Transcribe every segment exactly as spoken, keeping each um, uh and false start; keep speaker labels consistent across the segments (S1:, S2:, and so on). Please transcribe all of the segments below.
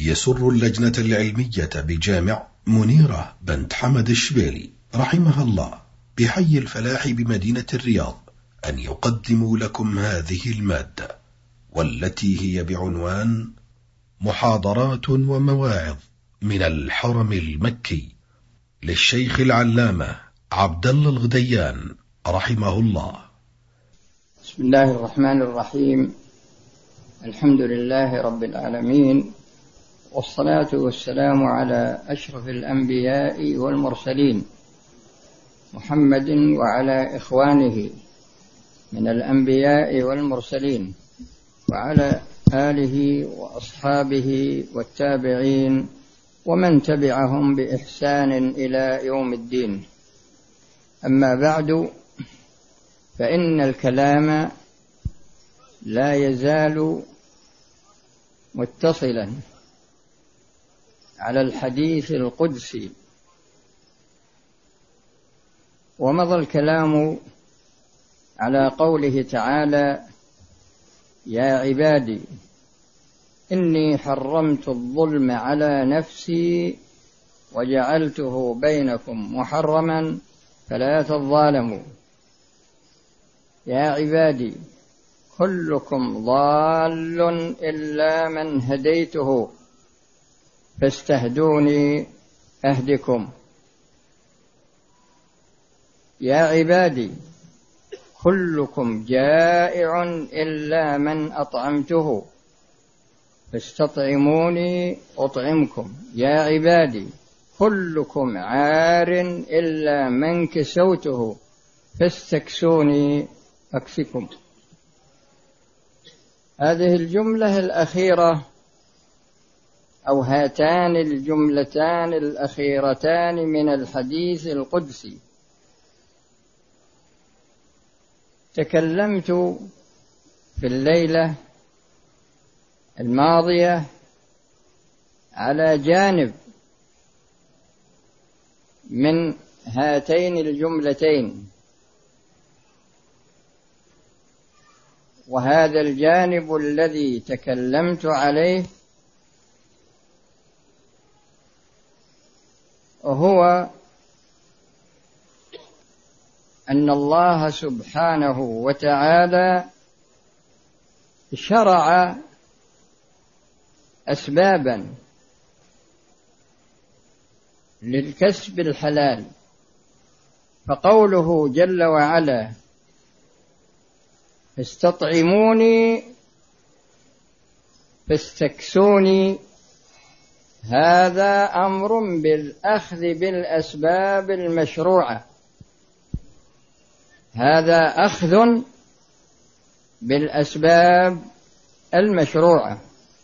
S1: يسر اللجنة العلمية بجامع منيرة بنت حمد الشبيلي رحمها الله بحي الفلاح بمدينة الرياض أن يقدموا لكم هذه المادة، والتي هي بعنوان محاضرات ومواعظ من الحرم المكي للشيخ العلامة عبد الله الغديان رحمه الله.
S2: بسم الله الرحمن الرحيم. الحمد لله رب العالمين، والصلاة والسلام على أشرف الأنبياء والمرسلين محمد وعلى إخوانه من الأنبياء والمرسلين وعلى آله وأصحابه والتابعين ومن تبعهم بإحسان إلى يوم الدين. أما بعد، فإن الكلام لا يزال متصلا على الحديث القدسي، ومضى الكلام على قوله تعالى: يا عبادي إني حرمت الظلم على نفسي وجعلته بينكم محرما فلا تظالموا. يا عبادي كلكم ضال إلا من هديته فاستهدوني أهدكم. يا عبادي كلكم جائع إلا من أطعمته فاستطعموني أطعمكم. يا عبادي كلكم عار إلا من كسوته فاستكسوني أكسكم. هذه الجملة الأخيرة أو هاتان الجملتان الأخيرتان من الحديث القدسي تكلمت في الليلة الماضية على جانب من هاتين الجملتين، وهذا الجانب الذي تكلمت عليه هو أن الله سبحانه وتعالى شرع أسبابا للكسب الحلال، فقوله جل وعلا: فاستطعموني فاستكسوني، هذا أمر بالأخذ بالأسباب المشروعة، هذا أخذ بالأسباب المشروعة.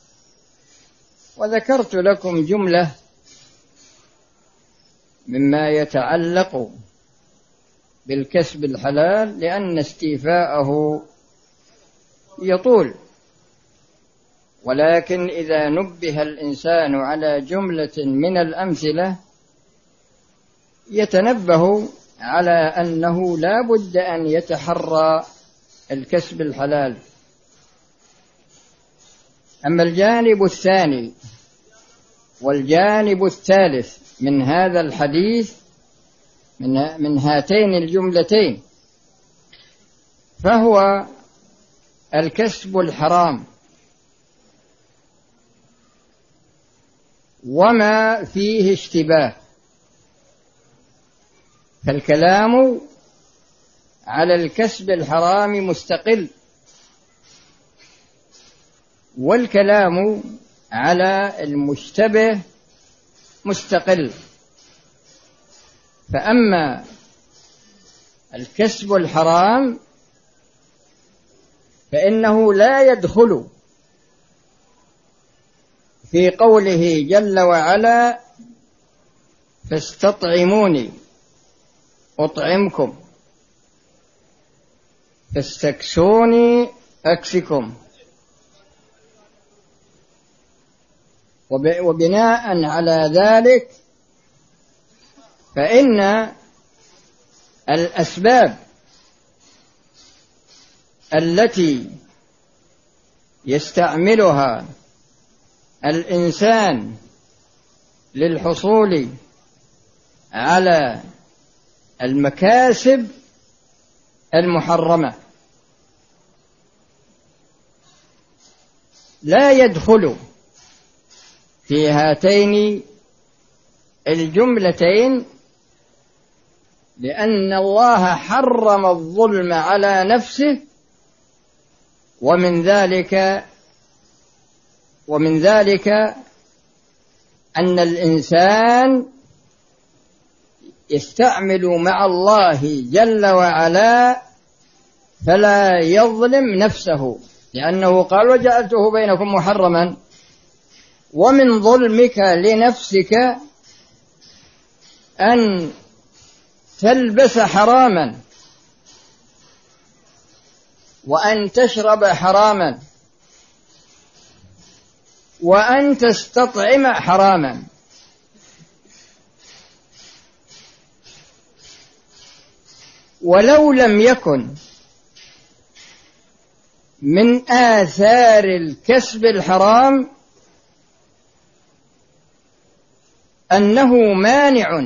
S2: وذكرت لكم جملة مما يتعلق بالكسب الحلال لأن استيفاءه يطول، ولكن إذا نبه الإنسان على جملة من الأمثلة يتنبه على أنه لا بد أن يتحرى الكسب الحلال. أما الجانب الثاني والجانب الثالث من هذا الحديث من هاتين الجملتين فهو الكسب الحرام وما فيه اشتباه. فالكلام على الكسب الحرام مستقل، والكلام على المشتبه مستقل. فأما الكسب الحرام فإنه لا يدخل في قوله جل وعلا: فاستطعموني أطعمكم فاستكسوني أكسكم. وبناء على ذلك فإن الأسباب التي يستعملها الإنسان للحصول على المكاسب المحرمة لا يدخل في هاتين الجملتين، لأن الله حرم الظلم على نفسه، ومن ذلك ومن ذلك أن الإنسان يستعمل مع الله جل وعلا فلا يظلم نفسه، لأنه قال وجعلته بينكم محرما. ومن ظلمك لنفسك أن تلبس حراما، وأن تشرب حراما، وأن تستطعم حراما. ولو لم يكن من آثار الكسب الحرام أنه مانع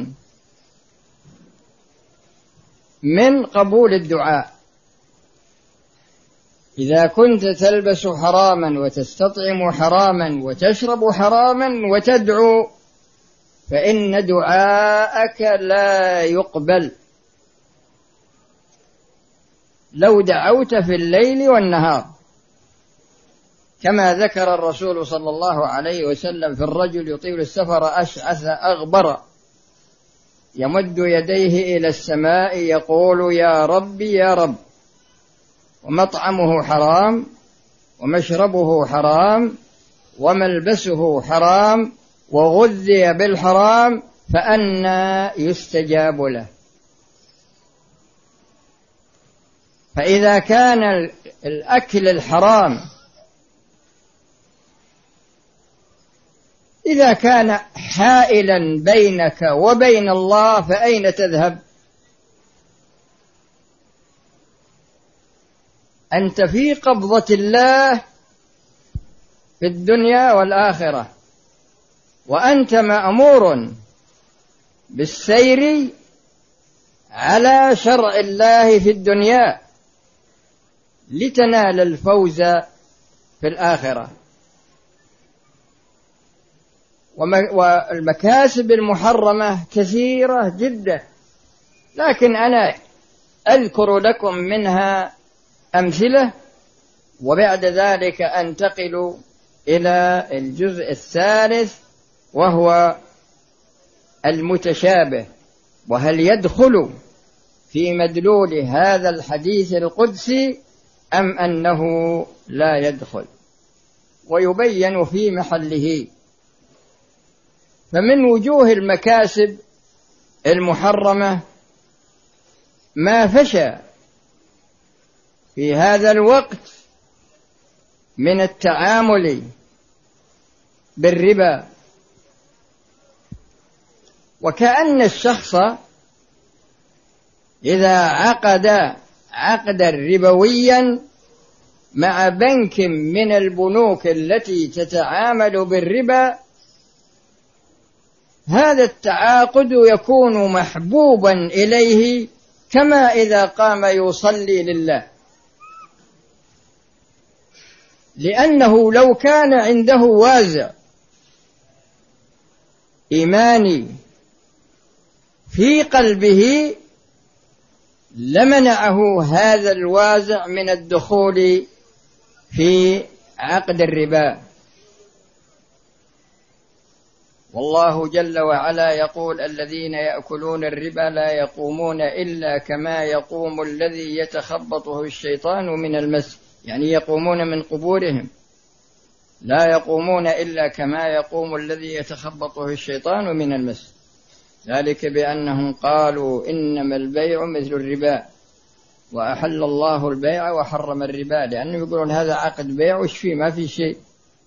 S2: من قبول الدعاء. إذا كنت تلبس حراما وتستطعم حراما وتشرب حراما وتدعو، فإن دعاءك لا يقبل لو دعوت في الليل والنهار، كما ذكر الرسول صلى الله عليه وسلم في الرجل يطيل السفر أشعث أغبر يمد يديه إلى السماء يقول يا رب يا رب، ومطعمه حرام ومشربه حرام وملبسه حرام وغذي بالحرام، فأنى يستجاب له. فإذا كان الأكل الحرام إذا كان حائلا بينك وبين الله، فأين تذهب؟ أنت في قبضة الله في الدنيا والآخرة، وأنت مأمور بالسير على شرع الله في الدنيا لتنال الفوز في الآخرة. والمكاسب المحرمة كثيرة جدا، لكن أنا أذكر لكم منها أمثلة، وبعد ذلك أنتقل إلى الجزء الثالث وهو المتشابه، وهل يدخل في مدلول هذا الحديث القدسي أم أنه لا يدخل، ويبين في محله. فمن وجوه المكاسب المحرمة ما فشى في هذا الوقت من التعامل بالربا، وكأن الشخص إذا عقد عقدا ربويا مع بنك من البنوك التي تتعامل بالربا، هذا التعاقد يكون محبوبا إليه كما إذا قام يصلي لله، لأنه لو كان عنده وازع إيماني في قلبه لمنعه هذا الوازع من الدخول في عقد الربا. والله جل وعلا يقول الذين يأكلون الربا لا يقومون إلا كما يقوم الذي يتخبطه الشيطان من المس، يعني يقومون من قبورهم، لا يقومون إلا كما يقوم الذي يتخبطه الشيطان من المس، ذلك بأنهم قالوا إنما البيع مثل الربا وأحل الله البيع وحرم الربا، لأنه يقولون هذا عقد بيع وش فيه، ما في شيء.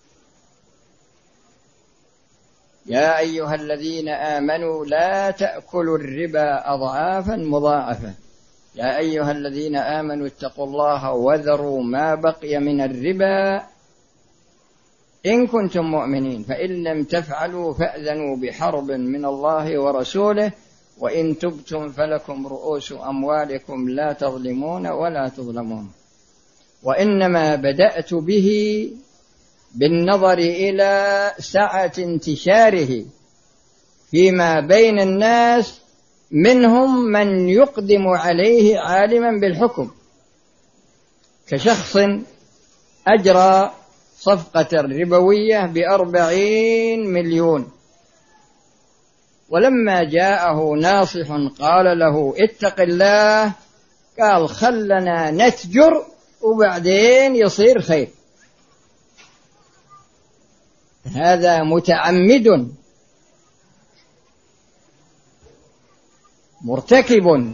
S2: يا أيها الذين آمنوا لا تأكلوا الربا أضعافا مضاعفة، يا أيها الذين آمنوا اتقوا الله وذروا ما بقي من الربا إن كنتم مؤمنين فإن لم تفعلوا فأذنوا بحرب من الله ورسوله وإن تبتم فلكم رؤوس أموالكم لا تظلمون ولا تظلمون. وإنما بدأت به بالنظر إلى سعة انتشاره فيما بين الناس، منهم من يقدم عليه عالما بالحكم، كشخص أجرى صفقة ربوية بأربعين مليون، ولما جاءه ناصح قال له اتق الله، قال خلنا نتجر وبعدين يصير خير. هذا متعمد مرتكب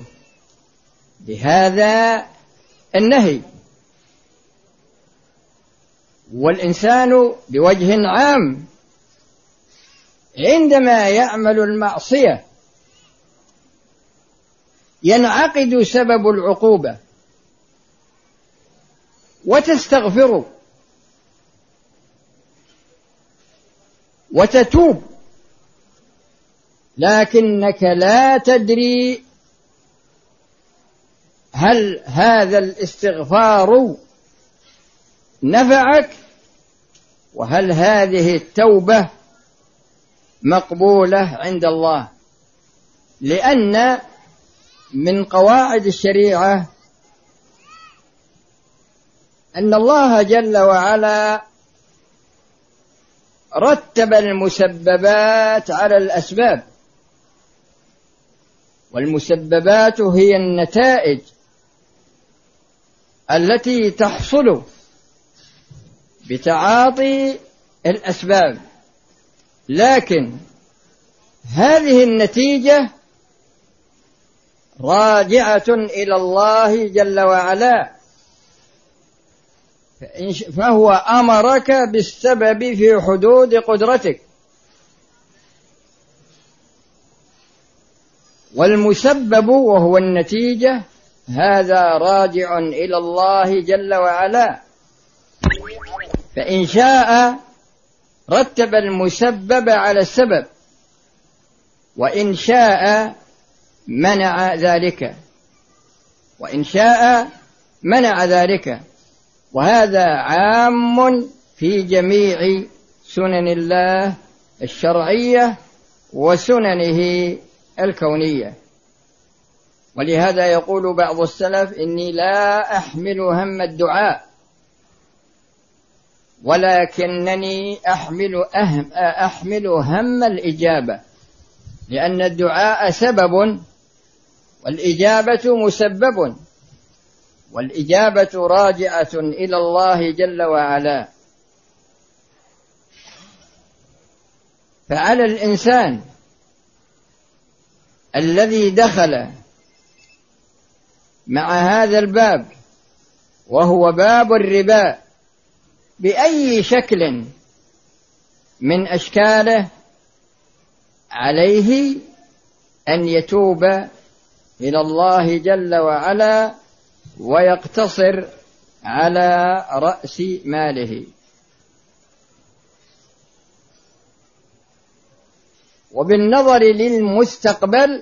S2: بهذا النهي. والإنسان بوجه عام عندما يعمل المعصية ينعقد سبب العقوبة وتستغفر وتتوب، لكنك لا تدري هل هذا الاستغفار نفعك، وهل هذه التوبة مقبولة عند الله. لأن من قواعد الشريعة أن الله جل وعلا رتب المسببات على الأسباب، والمسببات هي النتائج التي تحصل بتعاطي الأسباب، لكن هذه النتيجة راجعة إلى الله جل وعلا، فهو أمرك بالسبب في حدود قدرتك، والمسبب وهو النتيجة هذا راجع إلى الله جل وعلا، فإن شاء رتب المسبب على السبب، وإن شاء منع ذلك وإن شاء منع ذلك وهذا عام في جميع سنن الله الشرعية وسننه الكونية. ولهذا يقول بعض السلف إني لا أحمل هم الدعاء ولكنني أحمل, أهم أحمل هم الإجابة، لأن الدعاء سبب والإجابة مسبب، والإجابة راجعة إلى الله جل وعلا. فعلى الإنسان الذي دخل مع هذا الباب وهو باب الربا بأي شكل من أشكاله عليه أن يتوب إلى الله جل وعلا ويقتصر على رأس ماله. وبالنظر للمستقبل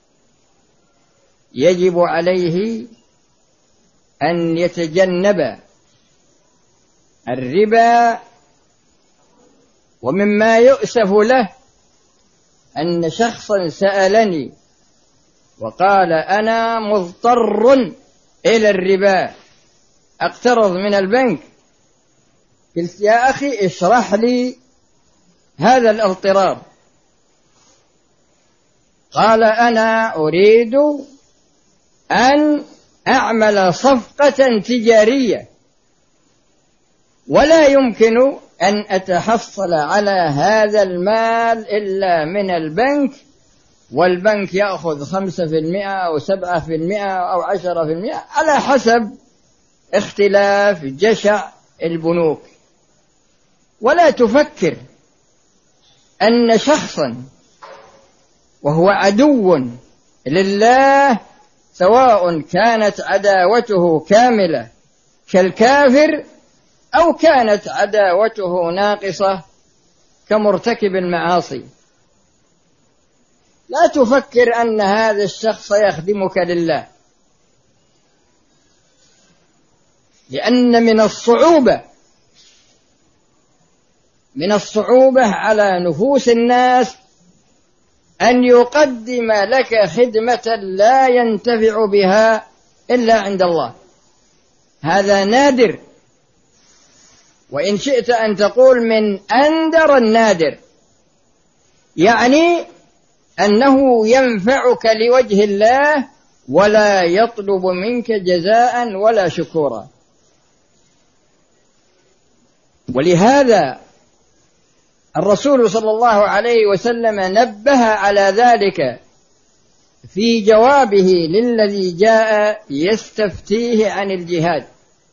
S2: يجب عليه أن يتجنب الربا. ومما يؤسف له أن شخصا سألني وقال أنا مضطر إلى الربا أقترض من البنك، قلت يا أخي اشرح لي هذا الاضطرار. قال أنا أريد أن أعمل صفقة تجارية ولا يمكن أن أتحصل على هذا المال إلا من البنك، والبنك يأخذ خمسة في المئة أو سبعة في المئة أو عشرة في المئة على حسب اختلاف جشع البنوك. ولا تفكر أن شخصا وهو عدو لله سواء كانت عداوته كاملة كالكافر أو كانت عداوته ناقصة كمرتكب المعاصي. لا تفكر أن هذا الشخص يخدمك لله، لأن من الصعوبة من الصعوبة على نفوس الناس أن يقدم لك خدمة لا ينتفع بها إلا عند الله. هذا نادر، وإن شئت أن تقول من أندر النادر، يعني أنه ينفعك لوجه الله ولا يطلب منك جزاء ولا شكورا. ولهذا الرسول صلى الله عليه وسلم نبه على ذلك في جوابه للذي جاء يستفتيه عن الجهاد،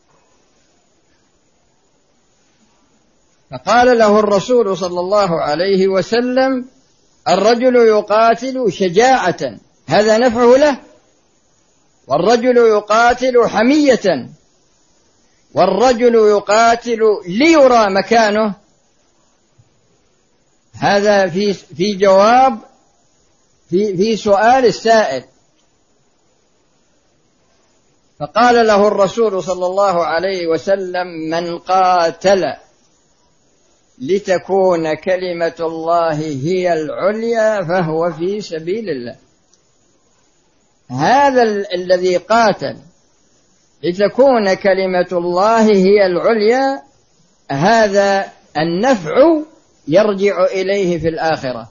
S2: فقال له الرسول صلى الله عليه وسلم: الرجل يقاتل شجاعة هذا نفعه له، والرجل يقاتل حمية، والرجل يقاتل ليرى مكانه. هذا في في جواب في في سؤال السائل. فقال له الرسول صلى الله عليه وسلم: من قاتل لتكون كلمة الله هي العليا فهو في سبيل الله. هذا الذي قاتل لتكون كلمة الله هي العليا، هذا النفع يرجع إليه في الآخرة،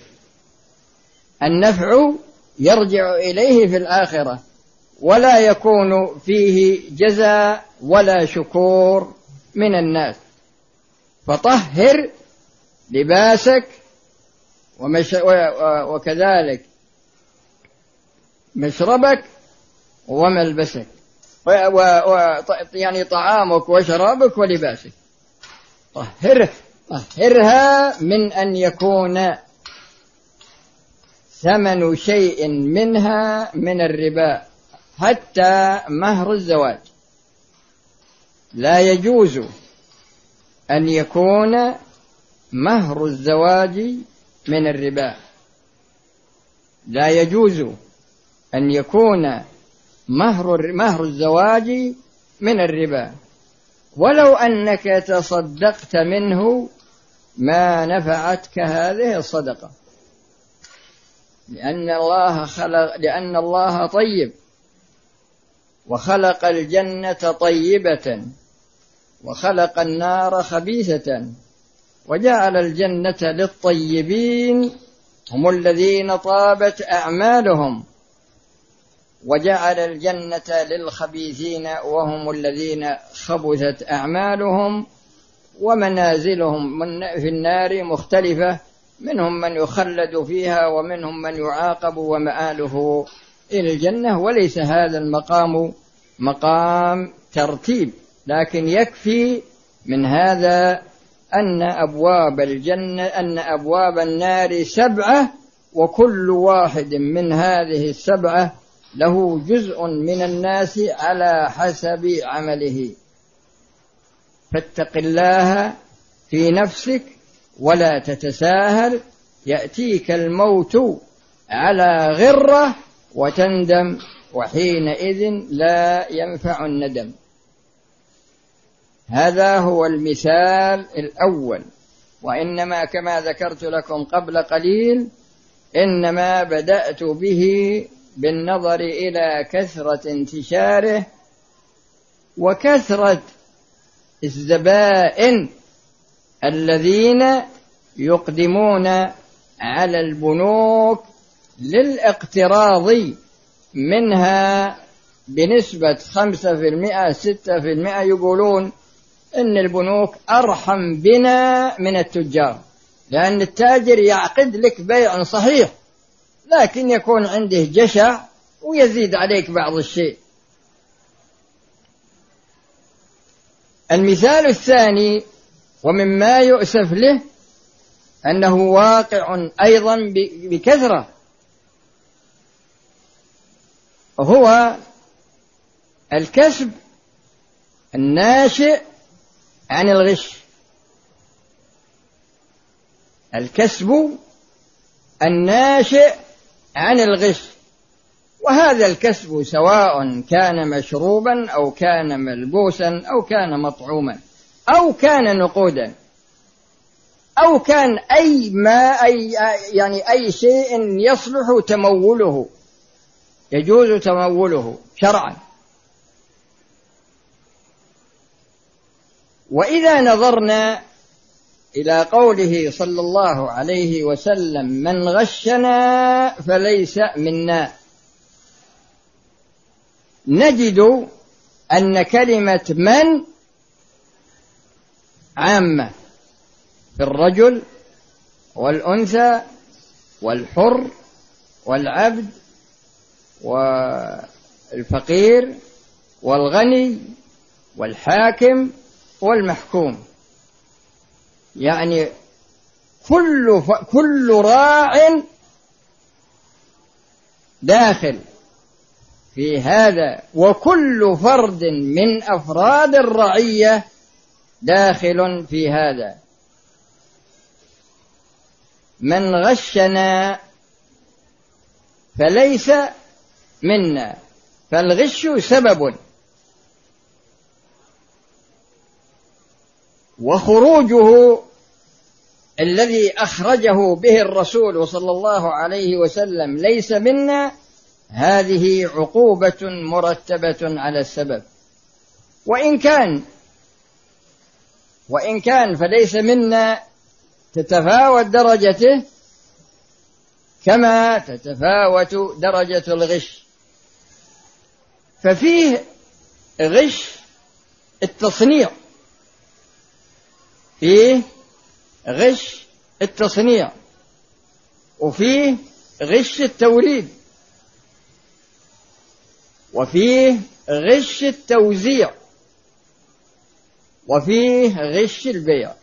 S2: النفع يرجع إليه في الآخرة، ولا يكون فيه جزاء ولا شكور من الناس. فطهر لباسك ومش... وكذلك مشربك وملبسك، و... و... يعني طعامك وشرابك ولباسك، طهره طهرها من أن يكون ثمن شيء منها من الربا، حتى مهر الزواج لا يجوز أن يكون مهر الزواج من الربا، لا يجوز أن يكون مهر مهر الزواج من الربا، ولو أنك تصدقت منه ما نفعتك هذه الصدقة، لأن الله خلق لأن الله طيب، وخلق الجنة طيبة وخلق النار خبيثة، وجعل الجنة للطيبين هم الذين طابت أعمالهم، وجعل الجنة للخبيثين وهم الذين خبثت أعمالهم. ومنازلهم في النار مختلفة، منهم من يخلد فيها ومنهم من يعاقب ومآله إلى الجنة. وليس هذا المقام مقام ترتيب، لكن يكفي من هذا أن أبواب الجنة أن أبواب النار سبعة، وكل واحد من هذه السبعة له جزء من الناس على حسب عمله. فاتق الله في نفسك ولا تتساهل، يأتيك الموت على غرة وتندم، وحينئذ لا ينفع الندم. هذا هو المثال الأول. وإنما كما ذكرت لكم قبل قليل، إنما بدأت به بالنظر إلى كثرة انتشاره وكثرة الزبائن الذين يقدمون على البنوك للاقتراض منها بنسبة خمسة في المئة ستة في المئة. يقولون إن البنوك أرحم بنا من التجار، لأن التاجر يعقد لك بيع صحيح، لكن يكون عنده جشع ويزيد عليك بعض الشيء. المثال الثاني ومما يؤسف له أنه واقع أيضا بكثرة، هو الكسب الناشئ عن الغش، الكسب الناشئ عن الغش. وهذا الكسب سواء كان مشروبا أو كان ملبوسا أو كان مطعوما أو كان نقودا أو كان أي ما أي يعني أي شيء يصلح تموله، يجوز تموله شرعا. وإذا نظرنا إلى قوله صلى الله عليه وسلم من غشنا فليس منا، نجد أن كلمة من عامة في الرجل والأنثى والحر والعبد والفقير والغني والحاكم والمحكوم، يعني كل ف... كل راع داخل في هذا، وكل فرد من أفراد الرعية داخل في هذا. من غشنا فليس منا، فالغش سبب، وخروجه الذي أخرجه به الرسول صلى الله عليه وسلم ليس منا، هذه عقوبة مرتبة على السبب. وإن كان وإن كان فليس منا تتفاوت درجته كما تتفاوت درجة الغش. ففيه غش التصنيع، فيه غش التصنيع، وفيه غش التوريد، وفيه غش التوزيع، وفيه غش البيع.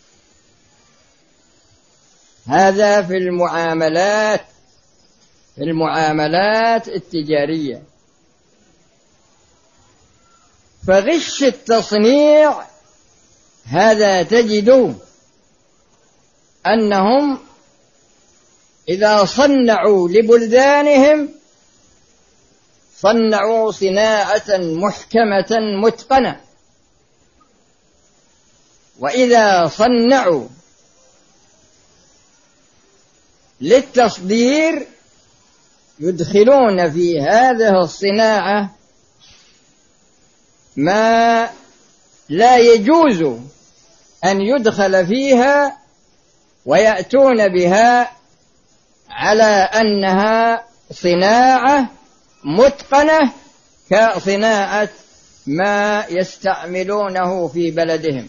S2: هذا في المعاملات في المعاملات التجارية. فغش التصنيع هذا تجد أنهم إذا صنعوا لبلدانهم صنعوا صناعة محكمة متقنة، وإذا صنعوا للتصدير يدخلون في هذه الصناعة ما لا يجوز أن يدخل فيها، ويأتون بها على أنها صناعة متقنة كصناعة ما يستعملونه في بلدهم.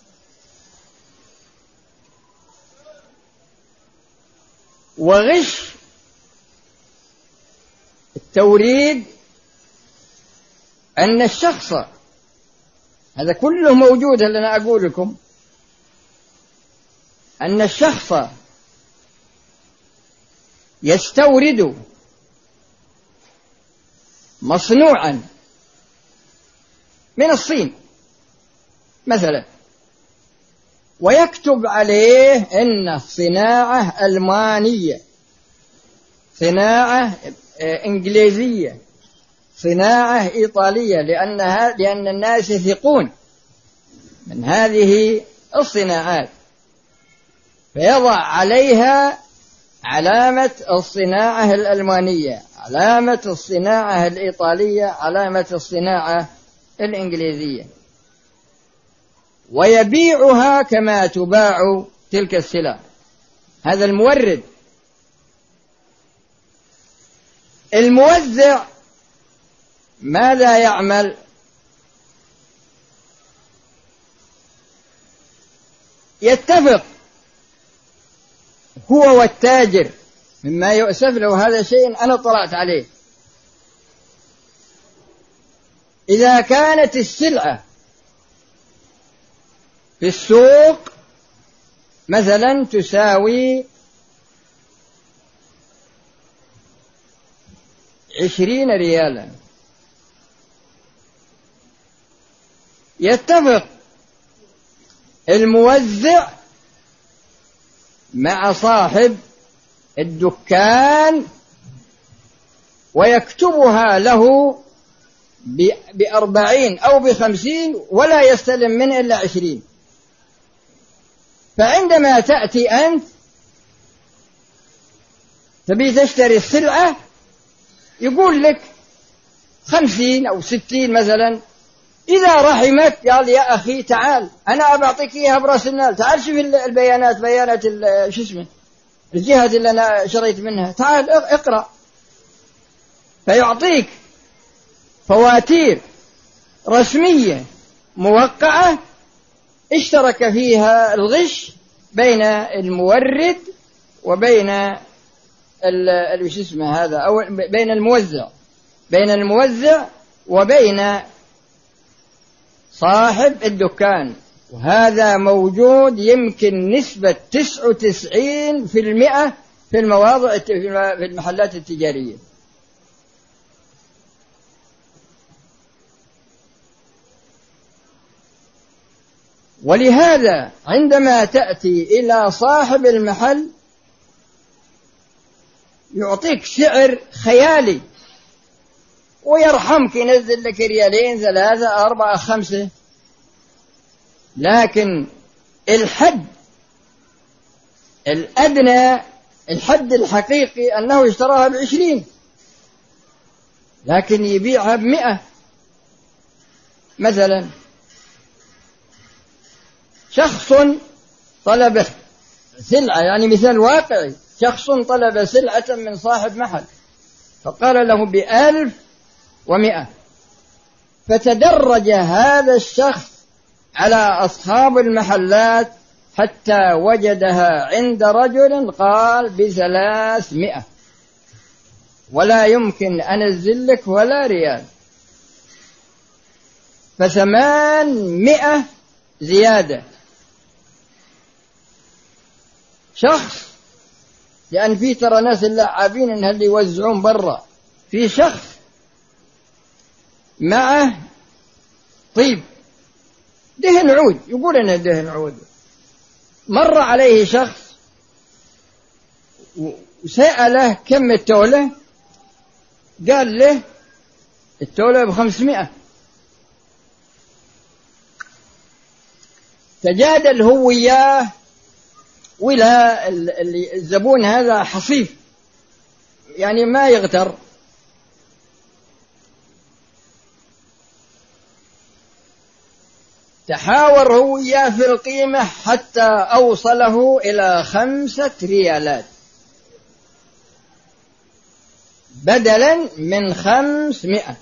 S2: وغش التوريد أن الشخص، هذا كله موجود اللي أنا أقول لكم، أن الشخص يستورد مصنوعا من الصين مثلا، ويكتب عليه إن صناعة ألمانية، صناعة إنجليزية، صناعة إيطالية، لأنها لأن الناس يثقون من هذه الصناعات، فيضع عليها علامة الصناعة الألمانية، علامة الصناعة الإيطالية، علامة الصناعة الإنجليزية، ويبيعها كما تباع تلك السلع. هذا المورد. الموزع ماذا يعمل؟ يتفق هو والتاجر، مما يؤسف له هذا شيء أنا طلعت عليه. إذا كانت السلعة في السوق مثلا تساوي عشرين ريالا، يتفق الموزع مع صاحب الدكان ويكتبها له بأربعين أو بخمسين ولا يستلم منه إلا عشرين. فعندما تأتي أنت تبي تشتري السلعة يقول لك خمسين أو ستين مثلا. إذا رحمك قال يا أخي تعال أنا أبعطيك إياها برأس المال، تعال شوف البيانات، بيانات شو اسمه الجهة اللي أنا شريت منها، تعال اقرأ، فيعطيك فواتير رسمية موقعة اشترك فيها الغش بين المورد وبين ال شو اسمه هذا، أو بين الموزع بين الموزع وبين صاحب الدكان. وهذا موجود يمكن نسبة تسعة وتسعين في المئة في المواضع في المحلات التجارية. ولهذا عندما تأتي إلى صاحب المحل يعطيك سعر خيالي ويرحمك، ينزل لك ريالين ثلاثة أربعة خمسة، لكن الحد الأدنى الحد الحقيقي أنه اشتراها بعشرين لكن يبيعها بمئة. مثلا شخص طلب سلعة، يعني مثال واقعي، شخص طلب سلعة من صاحب محل فقال له بألف ومئة، فتدرج هذا الشخص على أصحاب المحلات حتى وجدها عند رجل قال بثلاثمائة، ولا يمكن أن أنزل لك ولا ريال، فثمانمائة زيادة. شخص، لأن في ترى ناس اللعابين إن اللي يوزعون برا، في شخص معه طيب دهن عود، يقول أنه دهن عود، مر عليه شخص وسأله كم التولة، قال له التولة بخمسمائة. تجادل هو وياه، ولا الزبون هذا حصيف يعني ما يغتر، تحاور هو وياه في القيمة حتى أوصله إلى خمسة ريالات بدلا من خمسمائة.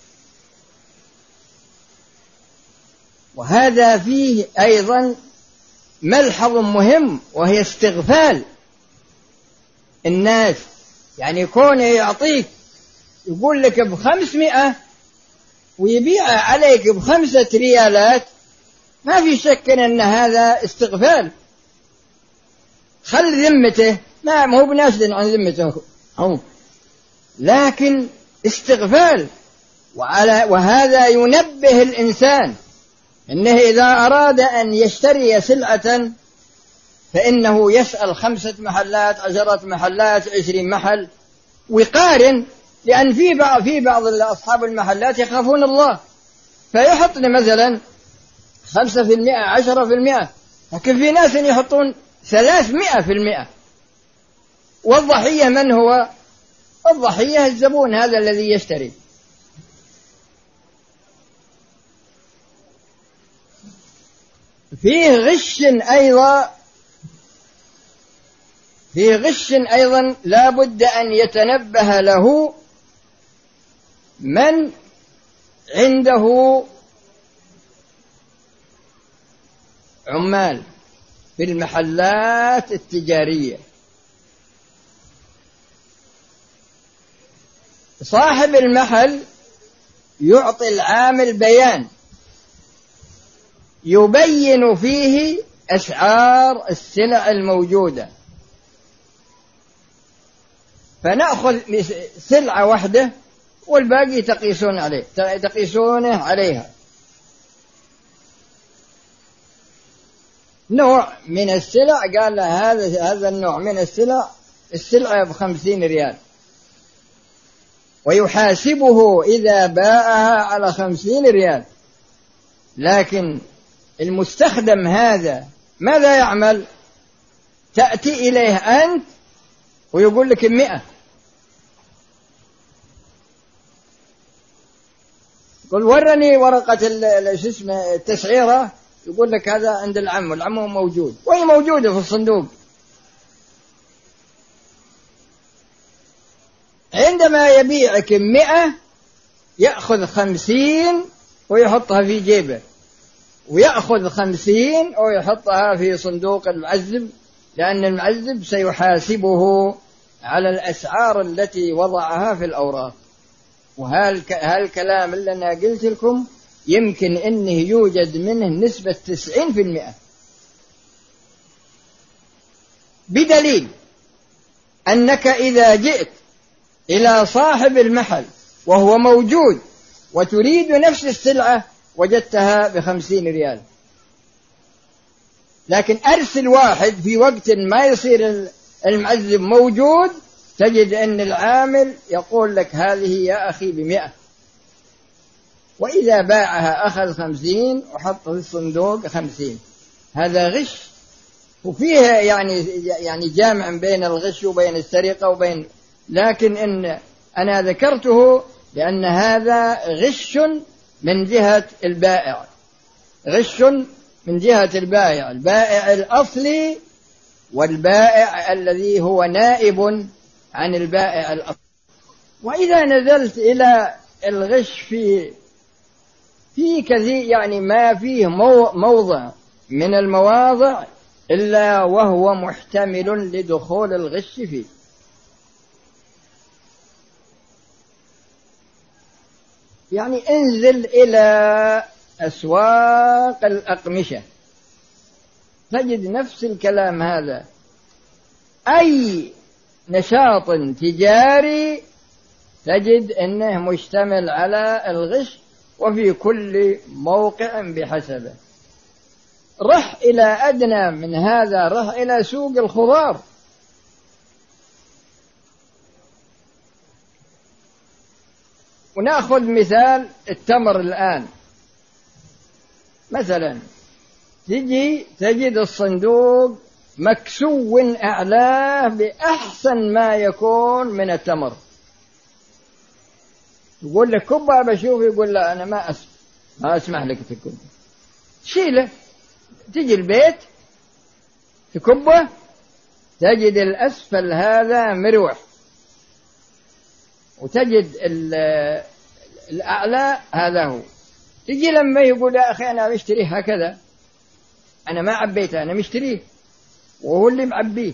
S2: وهذا فيه أيضا ملحظ مهم، وهي استغفال الناس، يعني كونه يعطيك يقول لك بخمسمائة ويبيع عليك بخمسة ريالات، ما في شك أن هذا استغفال. خل ذمته، ما هو بناشد عن ذمته هو، لكن استغفال. وعلى وهذا ينبه الإنسان إنه إذا أراد أن يشتري سلعة فإنه يسأل خمسة محلات، عشرة محلات، عشرين محل، ويقارن، لأن في بعض في بعض أصحاب المحلات يخافون الله، فيحط مثلا خمسة في المئة، عشرة في المئة، لكن في ناس يحطون ثلاثمائة في المئة. والضحية من هو؟ الضحية الزبون هذا الذي يشتري. فيه غش أيضا فيه غش أيضا لا بد أن يتنبه له من عنده عمال في المحلات التجارية. صاحب المحل يعطي العامل بيان يبين فيه أسعار السلع الموجودة، فنأخذ سلعة واحدة والباقي تقيسون عليه تقيسونه عليها. نوع من السلع، قال له هذا هذا النوع من السلع السلعة بخمسين ريال، ويحاسبه إذا باعها على خمسين ريال. لكن المستخدم هذا ماذا يعمل؟ تأتي إليه أنت ويقول لك مئة، قل ورني ورقة التسعيرة، يقول لك هذا عند العم، والعم موجود، وهي موجودة في الصندوق. عندما يبيعك مئة يأخذ خمسين ويحطها في جيبه، ويأخذ خمسين ويحطها في صندوق المعذب، لأن المعذب سيحاسبه على الأسعار التي وضعها في الأوراق. وهالكلام اللي أنا قلت لكم يمكن أنه يوجد منه نسبة تسعين في المئة، بدليل أنك إذا جئت إلى صاحب المحل وهو موجود وتريد نفس السلعة وجدتها بخمسين ريال، لكن أرسل واحد في وقت ما يصير المعذب موجود، تجد أن العامل يقول لك هذه يا أخي بمئة، وإذا باعها أخذ خمسين وحط في الصندوق خمسين. هذا غش، وفيه يعني يعني جامع بين الغش وبين السرقة وبين، لكن إن أنا ذكرته لأن هذا غش من جهة البائع، غش من جهة البائع، البائع الأصلي والبائع الذي هو نائب عن البائع الأصلي. وإذا نزلت إلى الغش في في كثير، يعني ما فيه موضع من المواضع إلا وهو محتمل لدخول الغش فيه. يعني انزل إلى أسواق الأقمشة تجد نفس الكلام هذا، أي نشاط تجاري تجد أنه مشتمل على الغش، وفي كل موقع بحسبه. رح إلى أدنى من هذا، رح إلى سوق الخضار، ونأخذ مثال التمر الآن مثلا، تجي تجد الصندوق مكسو أعلاه بأحسن ما يكون من التمر، يقول لك كبه بشوف، يقول لا أنا ما أسمح ما أسمح لك تكبه، شيله. تجي البيت تكبه تجد الأسفل هذا مروح، وتجد الأعلى هذا هو. تجي لما يقول يا أخي أنا مشتريه هكذا، أنا ما عبيته، أنا مشتريه وهو اللي معبيه،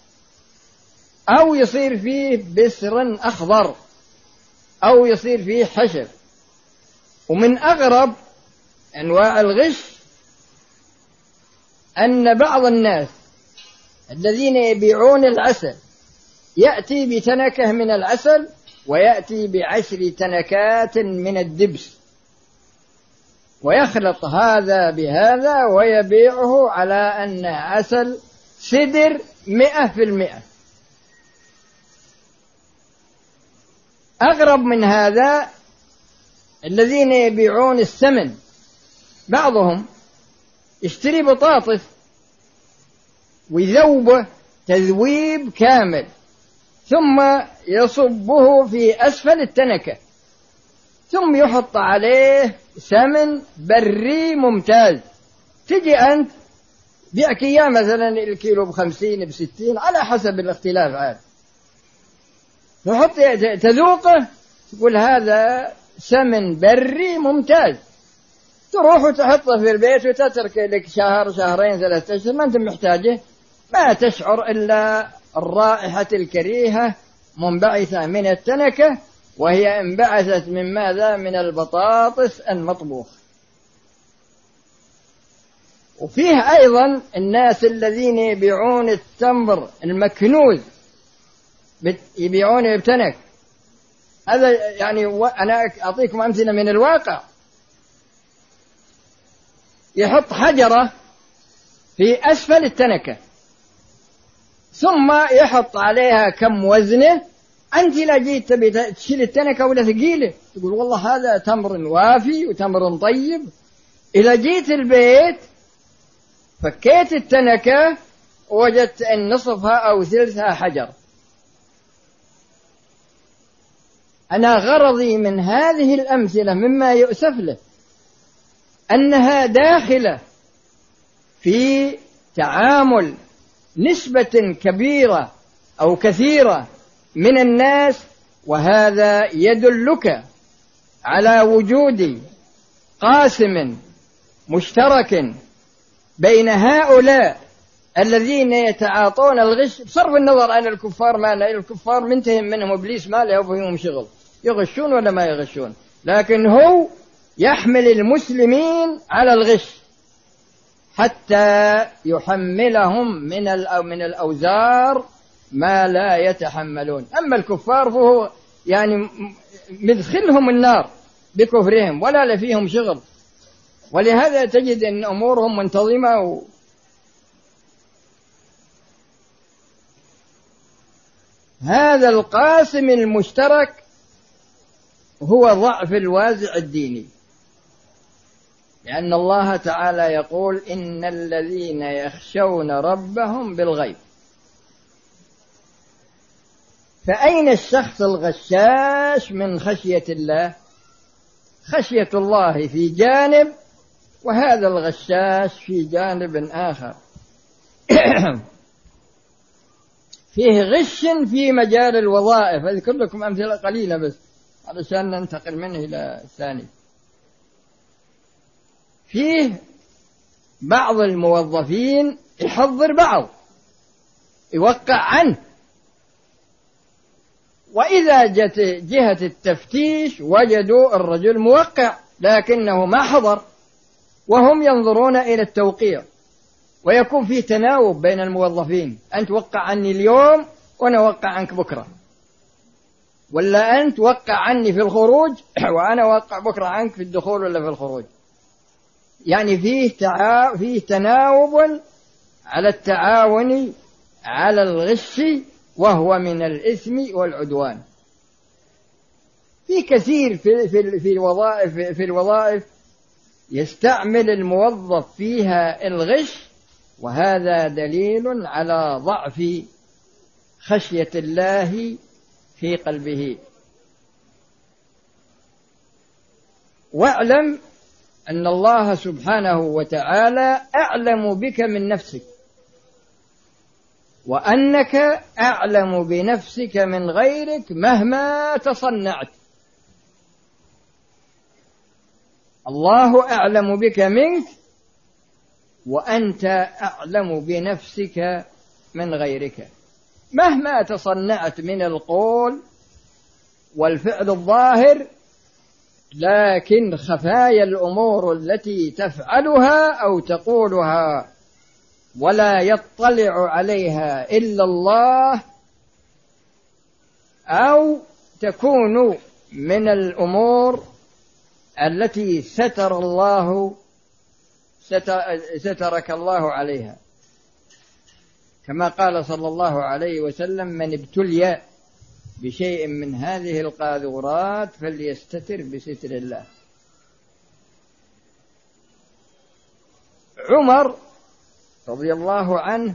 S2: أو يصير فيه بسر أخضر، أو يصير فيه حشر. ومن أغرب أنواع الغش أن بعض الناس الذين يبيعون العسل يأتي بتنكة من العسل ويأتي بعشر تنكات من الدبس، ويخلط هذا بهذا ويبيعه على أن عسل سدر مئة في المئة. أغرب من هذا الذين يبيعون الثمن، بعضهم يشتري بطاطس ويذوبه تذويب كامل ثم يصبه في أسفل التنكة، ثم يحط عليه سمن بري ممتاز. تجي أنت بيعك إياه مثلا الكيلو بخمسين بستين على حسب الاختلاف عاد، تحط تذوقه تقول هذا سمن بري ممتاز، تروح وتحطه في البيت وتترك لك شهر شهرين ثلاثة أشهر ما أنت محتاجه، ما تشعر إلا الرائحة الكريهة منبعثة من التنكة، وهي انبعثت من ماذا؟ من البطاطس المطبوخ. وفيه أيضا الناس الذين يبيعون التمر المكنوز يبيعونه بتنك، هذا يعني أنا أعطيكم أمثلة من الواقع. يحط حجرة في أسفل التنكة، ثم يحط عليها كم وزنه. أنت لا جيت تبي تشيل التنكة ولا ثقيلة، تقول والله هذا تمر وافي وتمر طيب. إذا جيت البيت فكيت التنكة وجدت أن نصفها أو ثلثها حجر. أنا غرضي من هذه الأمثلة مما يؤسف له أنها داخلة في تعامل نسبة كبيرة أو كثيرة من الناس، وهذا يدلك على وجود قاسم مشترك بين هؤلاء الذين يتعاطون الغش، بصرف النظر عن الكفار. ما الكفار منتهم منهم إبليس، ما له فيهم شغل، يغشون ولا ما يغشون، لكن هو يحمل المسلمين على الغش حتى يحملهم من من الأوزار ما لا يتحملون. أما الكفار فهو يعني مدخلهم النار بكفرهم ولا لفيهم شغل، ولهذا تجد أن أمورهم منتظمة. و... هذا القاسم المشترك هو ضعف الوازع الديني، لأن الله تعالى يقول إن الذين يخشون ربهم بالغيب. فأين الشخص الغشاش من خشية الله؟ خشية الله في جانب، وهذا الغشاش في جانب آخر. فيه غش في مجال الوظائف. أذكر لكم أمثلة قليلة بس علشان ننتقل منه إلى الثاني. فيه بعض الموظفين يحضر بعض، يوقع عنه، وإذا جت جهة التفتيش وجدوا الرجل موقع لكنه ما حضر، وهم ينظرون إلى التوقيع، ويكون فيه تناوب بين الموظفين. أنت وقع عني اليوم وأنا وقع عنك بكرة، ولا أنت وقع عني في الخروج وأنا وقع بكرة عنك في الدخول ولا في الخروج. يعني فيه, تعا... فيه تناوب على التعاون على الغش، وهو من الإثم والعدوان. في كثير في, في, في الوظائف في الوظائف يستعمل الموظف فيها الغش، وهذا دليل على ضعف خشية الله في قلبه. واعلم أن الله سبحانه وتعالى أعلم بك من نفسك، وأنك أعلم بنفسك من غيرك مهما تصنعت. الله أعلم بك منك، وأنت أعلم بنفسك من غيرك مهما تصنعت من القول والفعل الظاهر. لكن خفايا الأمور التي تفعلها أو تقولها ولا يطلع عليها إلا الله، أو تكون من الأمور التي ستر الله سترك الله عليها، كما قال صلى الله عليه وسلم: من ابتلي بشيء من هذه القاذورات فليستتر بستر الله. عمر رضي الله عنه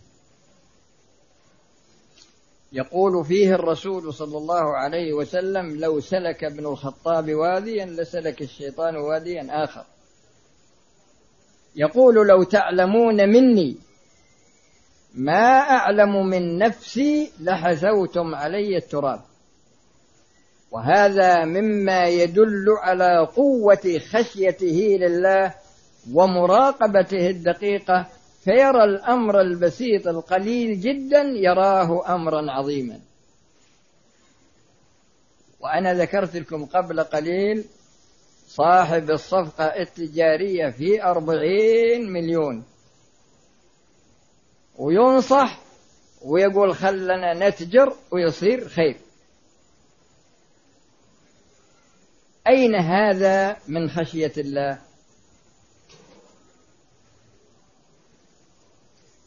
S2: يقول فيه الرسول صلى الله عليه وسلم: لو سلك ابن الخطاب واديا لسلك الشيطان واديا آخر. يقول: لو تعلمون مني ما أعلم من نفسي لحثوتم علي التراب. وهذا مما يدل على قوة خشيته لله ومراقبته الدقيقة، فيرى الأمر البسيط القليل جدا يراه أمرا عظيما. وأنا ذكرت لكم قبل قليل صاحب الصفقة التجارية في أربعين مليون، وينصح ويقول خلنا نتجر ويصير خير. أين هذا من خشية الله؟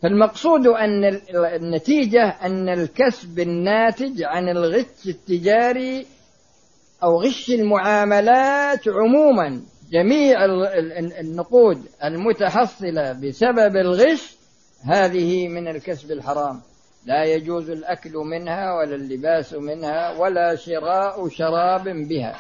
S2: فالمقصود أن النتيجة أن الكسب الناتج عن الغش التجاري أو غش المعاملات عموما، جميع النقود المتحصلة بسبب الغش هذه من الكسب الحرام، لا يجوز الأكل منها ولا اللباس منها ولا شراء شراب بها.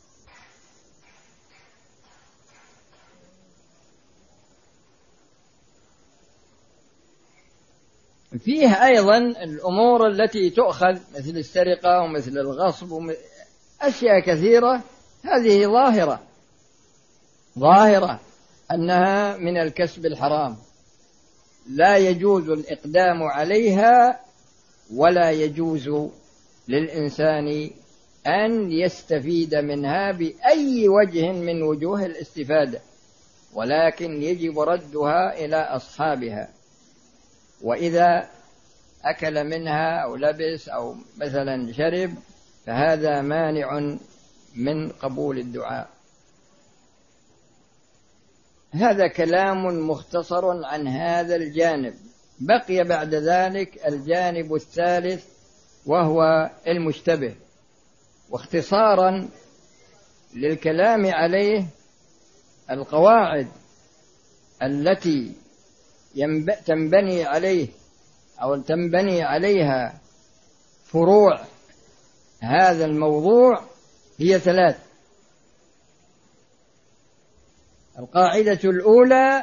S2: فيه أيضا الأمور التي تؤخذ مثل السرقة ومثل الغصب أشياء كثيرة، هذه ظاهرة ظاهرة أنها من الكسب الحرام، لا يجوز الإقدام عليها ولا يجوز للإنسان أن يستفيد منها بأي وجه من وجوه الاستفادة، ولكن يجب ردها إلى أصحابها. وإذا أكل منها أو لبس أو مثلا شرب فهذا مانع من قبول الدعاء. هذا كلام مختصر عن هذا الجانب. بقي بعد ذلك الجانب الثالث وهو المشتبه، واختصارا للكلام عليه القواعد التي تنبني عليه أو تنبني عليها فروع هذا الموضوع هي ثلاث. القاعدة الأولى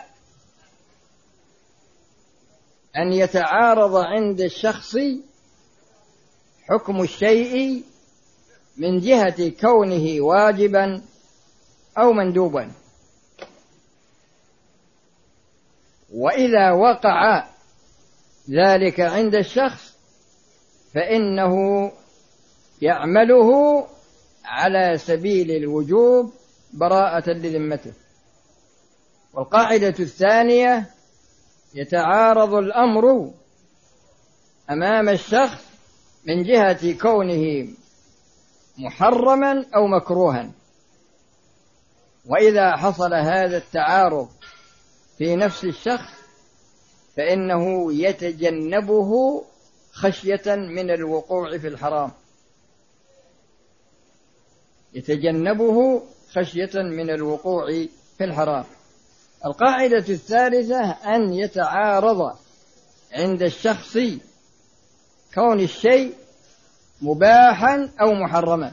S2: أن يتعارض عند الشخص حكم الشيء من جهة كونه واجبا أو مندوبا، وإذا وقع ذلك عند الشخص فإنه يعمله على سبيل الوجوب براءة لذمته. والقاعدة الثانية يتعارض الأمر أمام الشخص من جهة كونه محرما أو مكروها، وإذا حصل هذا التعارض في نفس الشخص فإنه يتجنبه خشية من الوقوع في الحرام، يتجنبه خشية من الوقوع في الحرام. القاعدة الثالثة أن يتعارض عند الشخص كون الشيء مباحا أو محرما،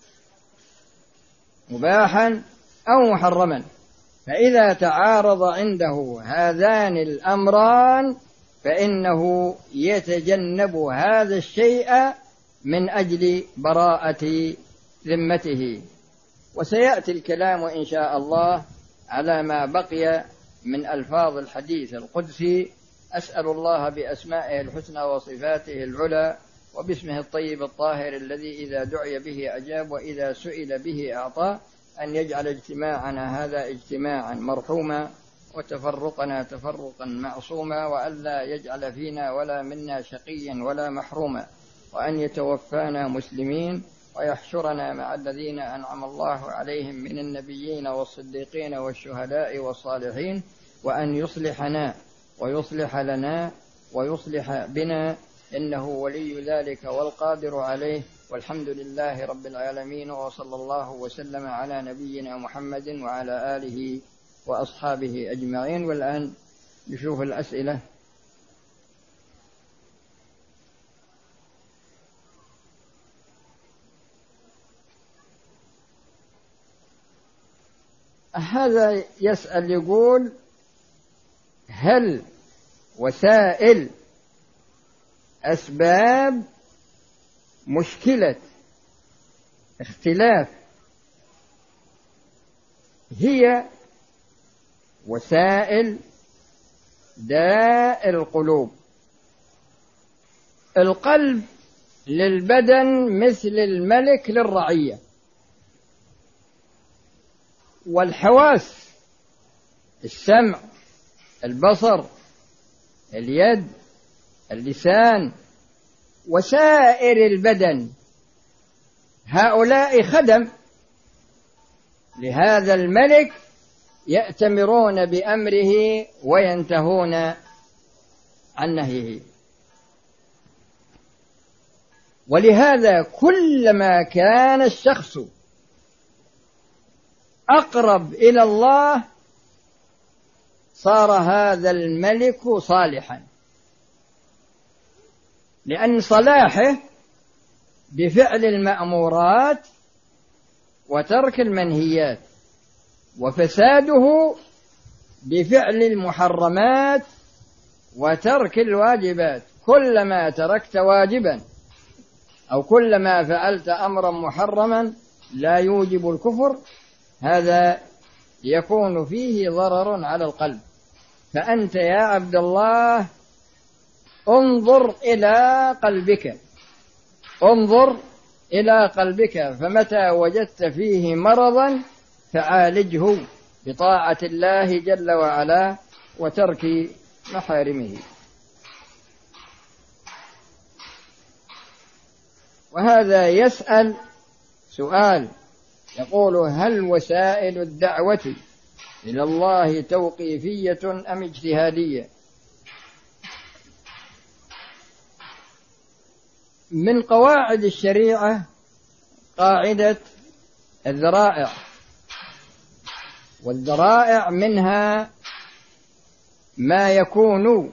S2: مباحا أو محرما، فإذا تعارض عنده هذان الأمران فإنه يتجنب هذا الشيء من أجل براءة ذمته. وسيأتي الكلام إن شاء الله على ما بقي من ألفاظ الحديث القدسي. أسأل الله بأسمائه الحسنى وصفاته العلى وباسمه الطيب الطاهر الذي إذا دعي به أجاب وإذا سئل به أعطى أن يجعل اجتماعنا هذا اجتماعا مرحوما وتفرقنا تفرقا معصوما، وأن لا يجعل فينا ولا منا شقيا ولا محروما، وأن يتوفانا مسلمين ويحشرنا مع الذين أنعم الله عليهم من النبيين والصديقين والشهداء والصالحين، وأن يصلحنا ويصلح لنا ويصلح بنا إنه ولي ذلك والقادر عليه. والحمد لله رب العالمين، وصلى الله وسلم على نبينا محمد وعلى آله وأصحابه أجمعين. والآن نشوف الأسئلة. هذا يسأل يقول: هل وسائل أسباب مشكلة اختلاف هي وسائل داء القلوب؟ القلب للبدن مثل الملك للرعية، والحواس السمع، البصر، اليد، اللسان، وسائر البدن هؤلاء خدم لهذا الملك يأتمرون بأمره وينتهون عن نهيه. ولهذا كلما كان الشخص أقرب إلى الله صار هذا الملك صالحا، لأن صلاحه بفعل المأمورات وترك المنهيات، وفساده بفعل المحرمات وترك الواجبات. كلما تركت واجبا أو كلما فعلت أمرا محرما لا يوجب الكفر، هذا يكون فيه ضرر على القلب. فأنت يا عبد الله انظر إلى قلبك، انظر إلى قلبك، فمتى وجدت فيه مرضا فعالجه بطاعة الله جل وعلا وترك محارمه. وهذا يسأل سؤال يقول: هل وسائل الدعوة إلى الله توقيفية أم اجتهادية؟ من قواعد الشريعة قاعدة الذرائع، والذرائع منها ما يكون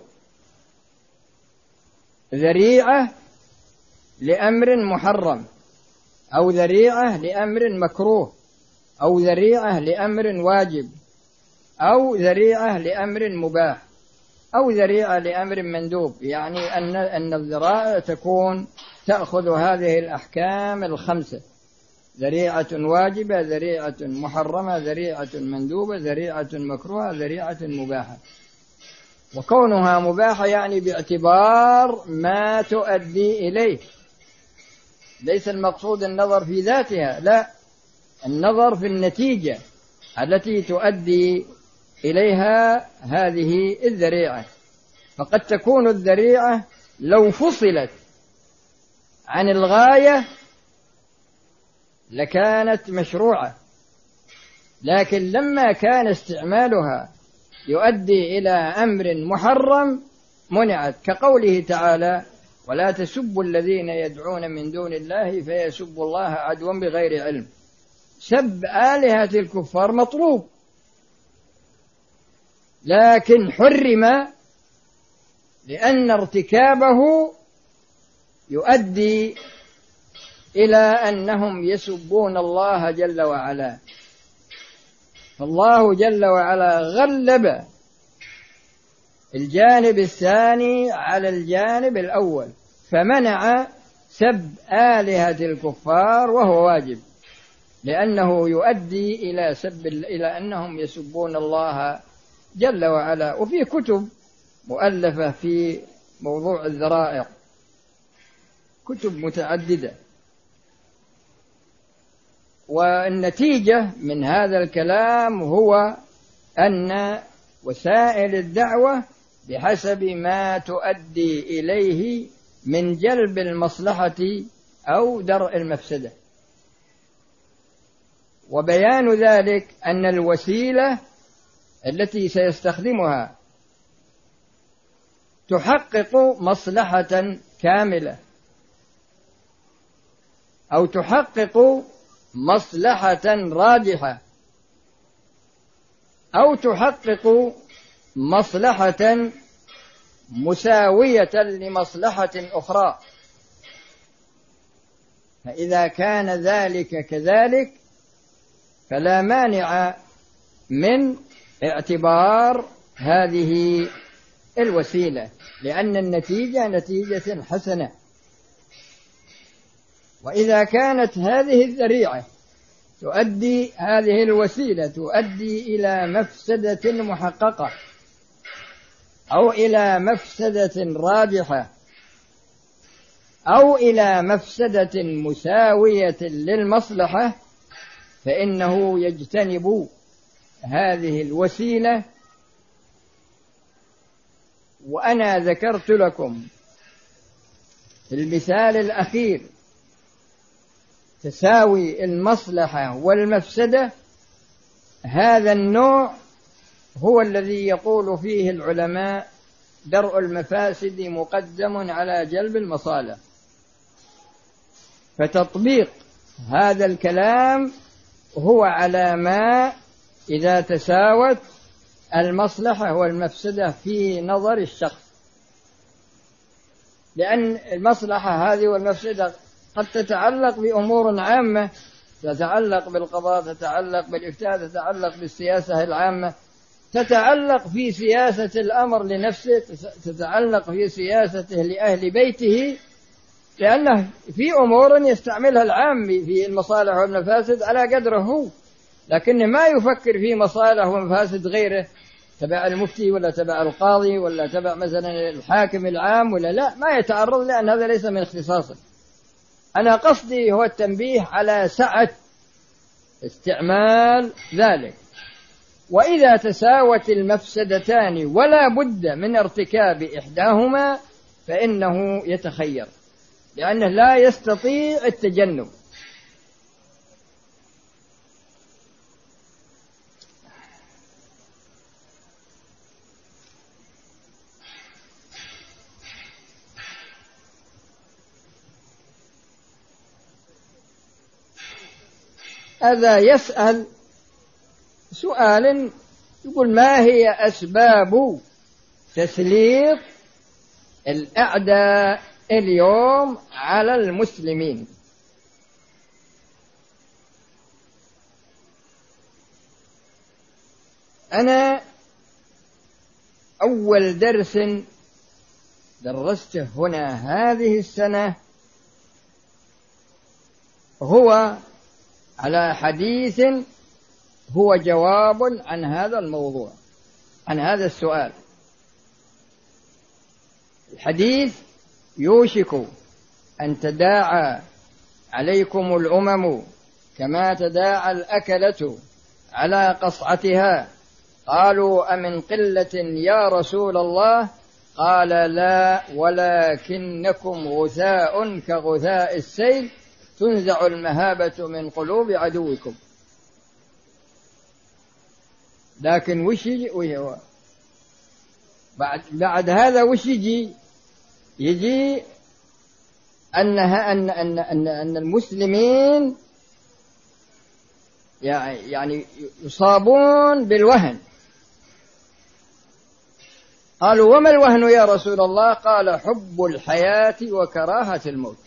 S2: ذريعة لأمر محرم، أو ذريعة لأمر مكروه، أو ذريعة لأمر واجب، أو ذريعة لأمر مباح، أو ذريعة لأمر مندوب. يعني أن أن الذرائع تكون تأخذ هذه الأحكام الخمسة: ذريعة واجبة، ذريعة محرمة، ذريعة مندوبة، ذريعة مكروهة، ذريعة مباحة. وكونها مباحة يعني باعتبار ما تؤدي إليه، ليس المقصود النظر في ذاتها، لا، النظر في النتيجة التي تؤدي إليها هذه الذريعة. فقد تكون الذريعة لو فصلت عن الغاية لكانت مشروعة، لكن لما كان استعمالها يؤدي إلى أمر محرم منعت، كقوله تعالى: ولا تسبوا الذين يدعون من دون الله فيسبوا الله عدوا بغير علم. سب آلهة الكفار مطلوب، لكن حرم لأن ارتكابه يؤدي إلى أنهم يسبون الله جل وعلا. فالله جل وعلا غلب الجانب الثاني على الجانب الأول، فمنع سب آلهة الكفار وهو واجب، لأنه يؤدي إلى سب إلى أنهم يسبون الله جل وعلا. وفي كتب مؤلفة في موضوع الذرائع، كتب متعددة. والنتيجة من هذا الكلام هو أن وسائل الدعوة بحسب ما تؤدي إليه من جلب المصلحة أو درء المفسدة. وبيان ذلك أن الوسيلة التي سيستخدمها تحقق مصلحة كاملة أو تحقق مصلحة راجحة أو تحقق مصلحة مساوية لمصلحة أخرى. فإذا كان ذلك كذلك فلا مانع من اعتبار هذه الوسيلة، لأن النتيجة نتيجة حسنة. وإذا كانت هذه الذريعة تؤدي هذه الوسيلة تؤدي إلى مفسدة محققة أو إلى مفسدة راجحة أو إلى مفسدة مساوية للمصلحة، فإنه يجتنب هذه الوسيلة. وأنا ذكرت لكم في المثال الأخير تساوي المصلحة والمفسدة، هذا النوع هو الذي يقول فيه العلماء درء المفاسد مقدم على جلب المصالح، فتطبيق هذا الكلام هو على ما إذا تساوت المصلحة والمفسدة في نظر الشخص، لأن المصلحة هذه والمفسدة قد تتعلق بأمور عامة، تتعلق بالقضاء، تتعلق بالإفتاء، تتعلق بالسياسة العامة، تتعلق في سياسة الأمر لنفسه، تتعلق في سياسته لأهل بيته، لأنه في أمور يستعملها العام في المصالح والمفاسد على قدره هو، لكنه ما يفكر في مصالح ومفاسد غيره تبع المفتي ولا تبع القاضي ولا تبع مثلا الحاكم العام ولا لا، ما يتعرض، لأن هذا ليس من اختصاصه. أنا قصدي هو التنبيه على سعة استعمال ذلك. وإذا تساوت المفسدتان ولا بد من ارتكاب إحداهما فإنه يتخير، لأنه لا يستطيع التجنب. هذا يسأل سؤال يقول: ما هي أسباب تسليط الأعداء اليوم على المسلمين؟ أنا أول درس درسته هنا هذه السنة هو على حديث هو جواب عن هذا الموضوع، عن هذا السؤال. الحديث: يوشك أن تداعى عليكم الأمم كما تداعى الأكلة على قصعتها، قالوا: أمن قلة يا رسول الله؟ قال: لا، ولكنكم غثاء كغثاء السيل تنزع المهابة من قلوب عدوكم. لكن وش يجي بعد, بعد هذا؟ وش يجي؟ يجي أنها أن أن أن أن المسلمين يعني يصابون بالوهن. قالوا: وما الوهن يا رسول الله؟ قال: حب الحياة وكراهة الموت.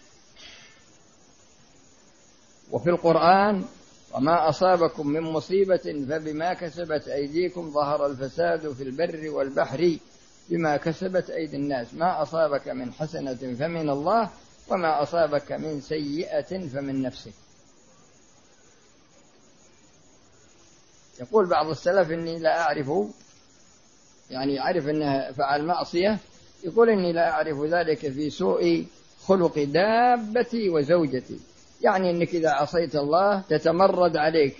S2: وفي القرآن: وما أصابكم من مصيبة فبما كسبت أيديكم ظهر الفساد في البر والبحر بما كسبت أيدي الناس، ما أصابك من حسنة فمن الله وما أصابك من سيئة فمن نفسك. يقول بعض السلف: إني لا أعرف، يعني يعرف أنه فعل معصية، يقول: إني لا أعرف ذلك في سوء خلق دابتي وزوجتي، يعني أنك إذا عصيت الله تتمرد عليك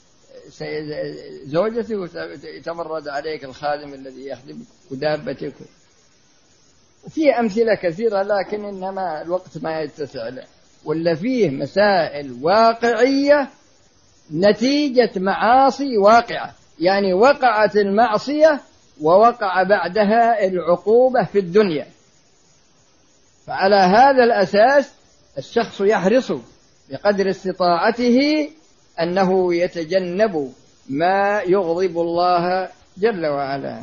S2: زوجتي ويتمرد عليك الخادم الذي يخدمك ودابتك. وفي أمثلة كثيرة، لكن إنما الوقت ما يتسع له. ولا فيه مسائل واقعية نتيجة معاصي واقعة، يعني وقعت المعصية ووقع بعدها العقوبة في الدنيا، فعلى هذا الأساس الشخص يحرص بقدر استطاعته أنه يتجنب ما يغضب الله جل وعلا.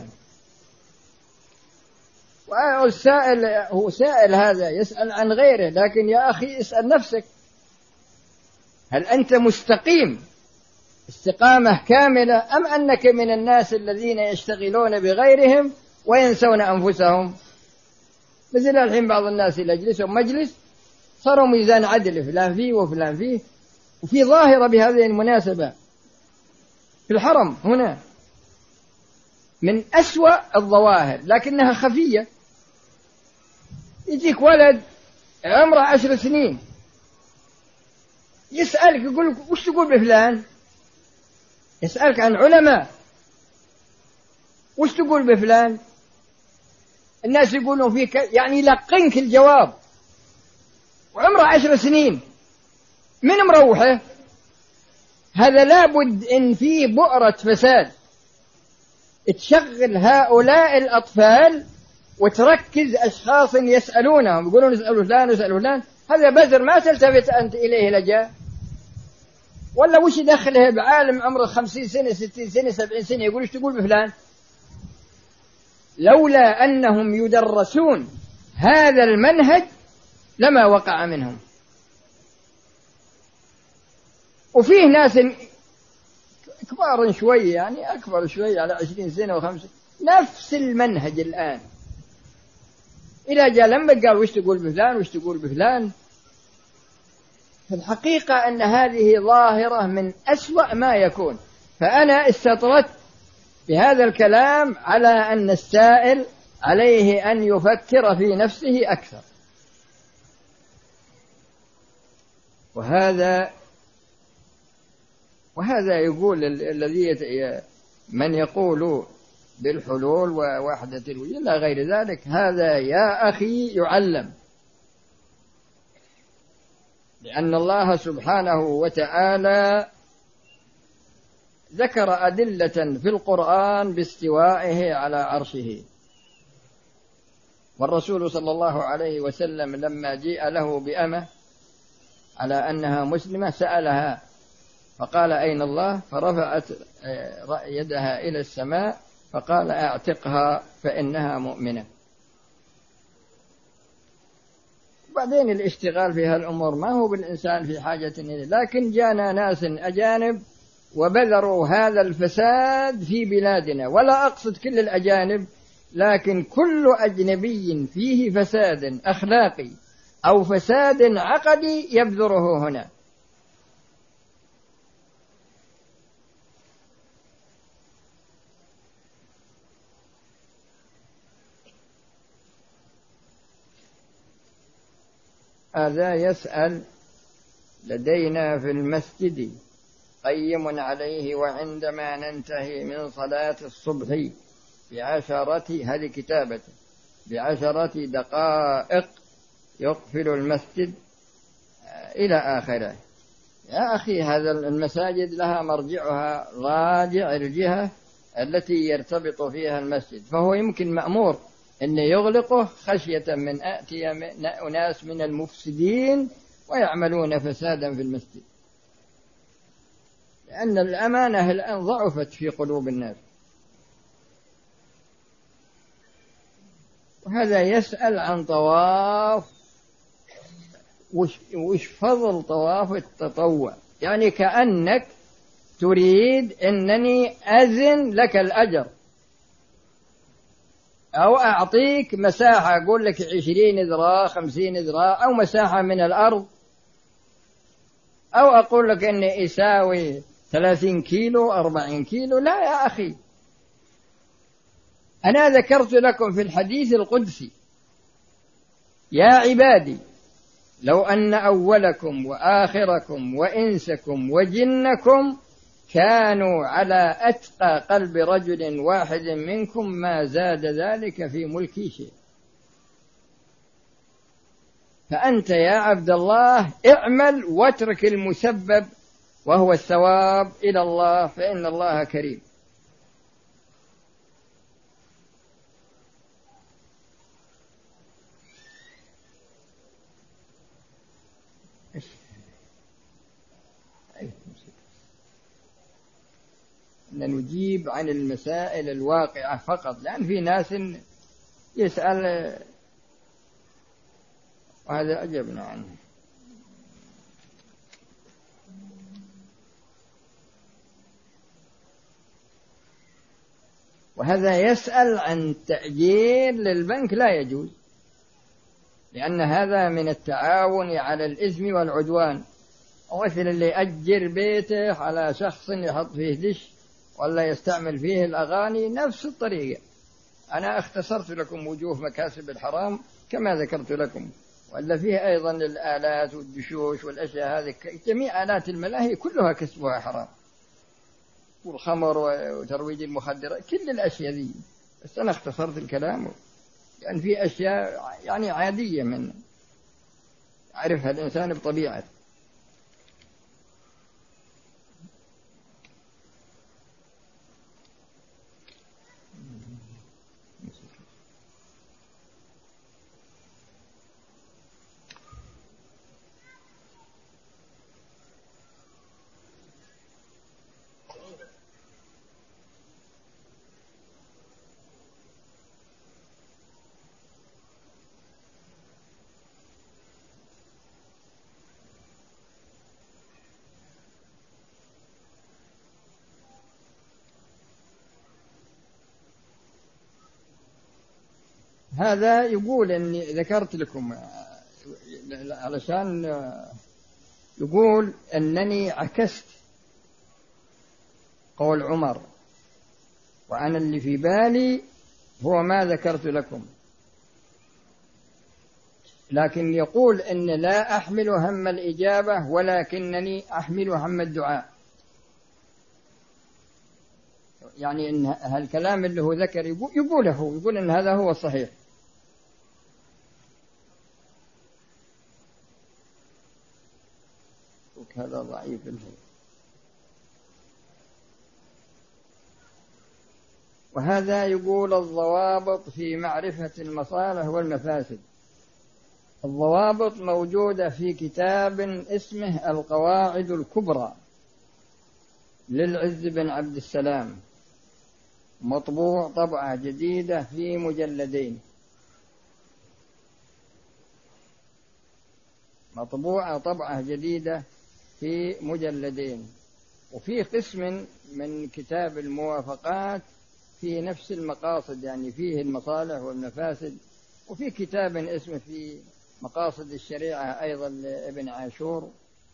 S2: والسائل هو سائل هذا يسأل عن غيره، لكن يا أخي اسأل نفسك: هل أنت مستقيم استقامة كاملة، أم أنك من الناس الذين يشتغلون بغيرهم وينسون أنفسهم؟ مثل الحين بعض الناس يجلسون مجلس صاروا ميزان عدل، فلان فيه وفلان فيه. وفي ظاهرة بهذه المناسبة في الحرم هنا من أسوأ الظواهر، لكنها خفية. يجيك ولد عمره عشر سنين يسألك، يقول: وش تقول بفلان؟ يسألك عن علماء: وش تقول بفلان؟ الناس يقولون فيك، يعني يلقنك الجواب، وعمره عشر سنين. من مروحه؟ هذا لابد إن فيه بؤرة فساد تشغل هؤلاء الأطفال وتركز أشخاص يسألونهم، يقولون اسألوا فلان واسألوا فلان، هذا بذر ما تلتفت أنت إليه لجأ. ولا وش دخله بعالم عمره خمسين سنة ستين سنة سبعين سنة يقول ايش تقول بفلان؟ لولا أنهم يدرسون هذا المنهج لما وقع منهم. وفيه ناس كبار شوي يعني أكبر شوي على عشرين سنة وخمسة نفس المنهج الآن، إذا جاء لما قال وش تقول بفلان وش تقول بفلان. في الحقيقة أن هذه ظاهرة من أسوأ ما يكون. فأنا استطردت بهذا الكلام على أن السائل عليه أن يفكر في نفسه أكثر. وهذا وهذا يقول الذي من يقول بالحلول ووحدة الوجود لا غير ذلك، هذا يا أخي يعلم، لأن الله سبحانه وتعالى ذكر أدلة في القرآن باستوائه على عرشه. والرسول صلى الله عليه وسلم لما جيء له بأمة على أنها مسلمة سألها فقال أين الله؟ فرفعت يدها إلى السماء فقال أعتقها فإنها مؤمنة. بعدين الاشتغال في هالأمور ما هو بالإنسان في حاجة إليه، لكن جاءنا ناس أجانب وبذروا هذا الفساد في بلادنا. ولا أقصد كل الأجانب، لكن كل أجنبي فيه فساد أخلاقي أو فساد عقدي يبذره هنا. هذا يسأل لدينا في المسجد قيم عليه وعندما ننتهي من صلاة الصبح بعشرة هذه كتابته بعشرة دقائق يقفل المسجد إلى آخره. يا أخي هذا المساجد لها مرجعها راجع الجهة التي يرتبط فيها المسجد، فهو يمكن مأمور أن يغلقه خشية من أتي أناس من المفسدين ويعملون فسادا في المسجد، لأن الأمانة الآن ضعفت في قلوب الناس. وهذا يسأل عن طواف، وش, وش فضل طواف التطوع؟ يعني كأنك تريد أنني أذن لك الأجر أو أعطيك مساحة أقول لك عشرين ذراع خمسين ذراع أو مساحة من الأرض، أو أقول لك أني أساوي ثلاثين كيلو أربعين كيلو. لا يا أخي، أنا ذكرت لكم في الحديث القدسي يا عبادي لو أن أولكم وآخركم وإنسكم وجنكم كانوا على أتقى قلب رجل واحد منكم ما زاد ذلك في ملكي شيء. فأنت يا عبد الله اعمل واترك المسبب وهو الثواب إلى الله، فإن الله كريم. أن نجيب عن المسائل الواقعة فقط، لأن في ناس يسأل وهذا أجبنا عنه. وهذا يسأل عن تأجير للبنك، لا يجوز، لأن هذا من التعاون على الإثم والعدوان. مثل اللي يأجر بيته على شخص يحط فيه دش ولا يستعمل فيه الأغاني، نفس الطريقة. أنا اختصرت لكم وجوه مكاسب الحرام كما ذكرت لكم، ولا فيه أيضا الآلات والدشوش والأشياء هذه، جميع آلات الملاهي كلها كسبها حرام، والخمر وترويج المخدرات، كل الأشياء ذي. بس أنا اختصرت الكلام، يعني في أشياء يعني عادية من يعرفها الإنسان بطبيعته. هذا يقول إني ذكرت لكم علشان يقول أنني عكست قول عمر، وأنا اللي في بالي هو ما ذكرت لكم، لكن يقول إن لا أحمل هم الإجابة ولكنني أحمل هم الدعاء. يعني إن هالكلام اللي هو ذكر يقوله، يقول إن هذا هو الصحيح. هذا ضعيف الهي. وهذا يقول الضوابط في معرفة المصالح والمفاسد. الضوابط موجودة في كتاب اسمه القواعد الكبرى للعز بن عبد السلام، مطبوع طبعة جديدة في مجلدين، مطبوعة طبعة جديدة في مجلدين. وفي قسم من كتاب الموافقات في نفس المقاصد، يعني فيه المصالح والمفاسد. وفي كتاب اسمه في مقاصد الشريعة أيضا لابن عاشور.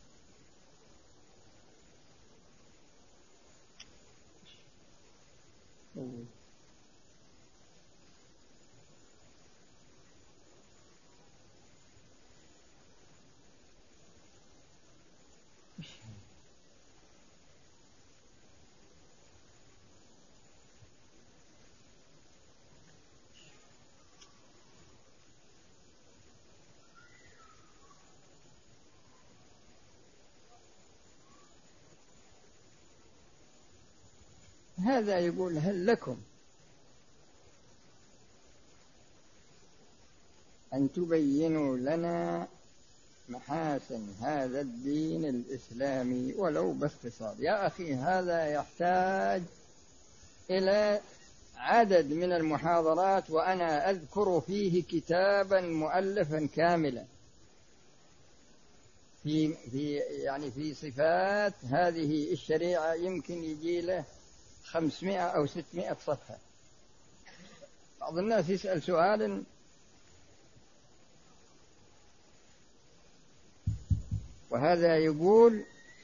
S2: هذا يقول هل لكم أن تبينوا لنا محاسن هذا الدين الإسلامي ولو باختصار؟ يا أخي هذا يحتاج إلى عدد من المحاضرات، وأنا أذكر فيه كتابا مؤلفا كاملا في في يعني في صفات هذه الشريعة، يمكن يجي له خمسمائة أو ستمائة صفحة. بعض الناس يسأل سؤال وهذا يقول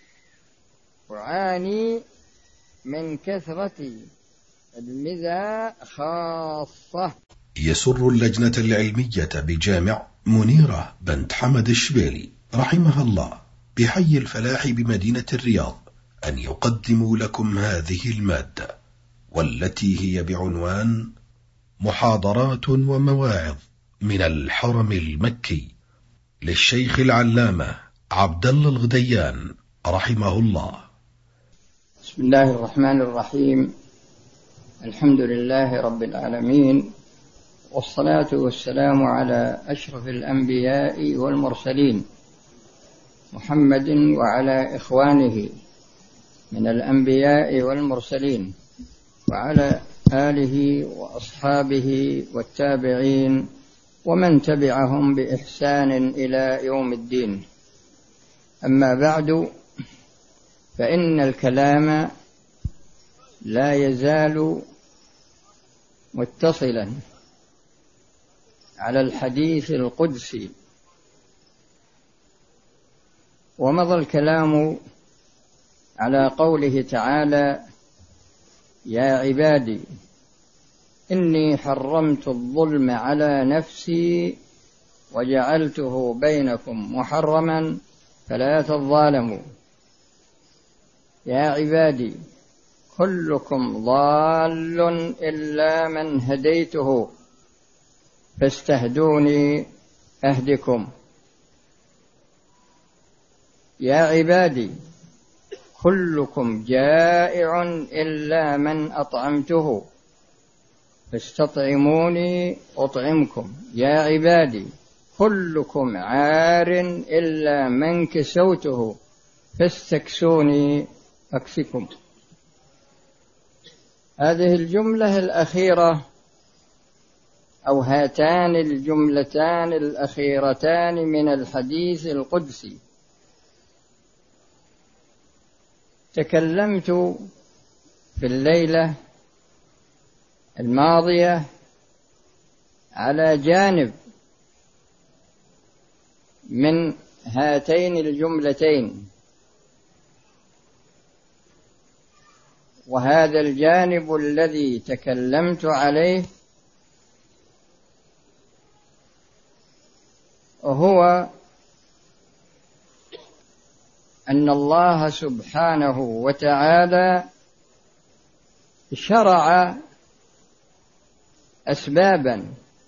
S2: أعاني من كثرة المذى خاصة.
S1: يسر اللجنة العلمية بجامع منيرة بنت حمد الشبيلي رحمها الله بحي الفلاح بمدينة الرياض أن يقدموا لكم هذه المادة، والتي هي بعنوان محاضرات ومواعظ من الحرم المكي للشيخ العلامة عبد الله الغديان رحمه الله.
S2: بسم الله الرحمن الرحيم. الحمد لله رب العالمين، والصلاة والسلام على أشرف الأنبياء والمرسلين محمد وعلى إخوانه من الأنبياء والمرسلين، وعلى آله وأصحابه والتابعين ومن تبعهم بإحسان إلى يوم الدين. أما بعد، فإن الكلام لا يزال متصلا على الحديث القدسي. ومضى الكلام على قوله تعالى: يا عبادي إني حرمت الظلم على نفسي وجعلته بينكم محرما فلا تظالموا. يا عبادي كلكم ضال إلا من هديته فاستهدوني أهدكم. يا عبادي كلكم جائع إلا من أطعمته فاستطعموني أطعمكم. يا عبادي كلكم عار إلا من كسوته فاستكسوني أكسكم. هذه الجملة الأخيرة أو هاتان الجملتان الأخيرتان من الحديث القدسي تكلمت في الليلة الماضية على جانب من هاتين الجملتين، وهذا الجانب الذي تكلمت عليه هو أن الله سبحانه وتعالى شرع أسبابا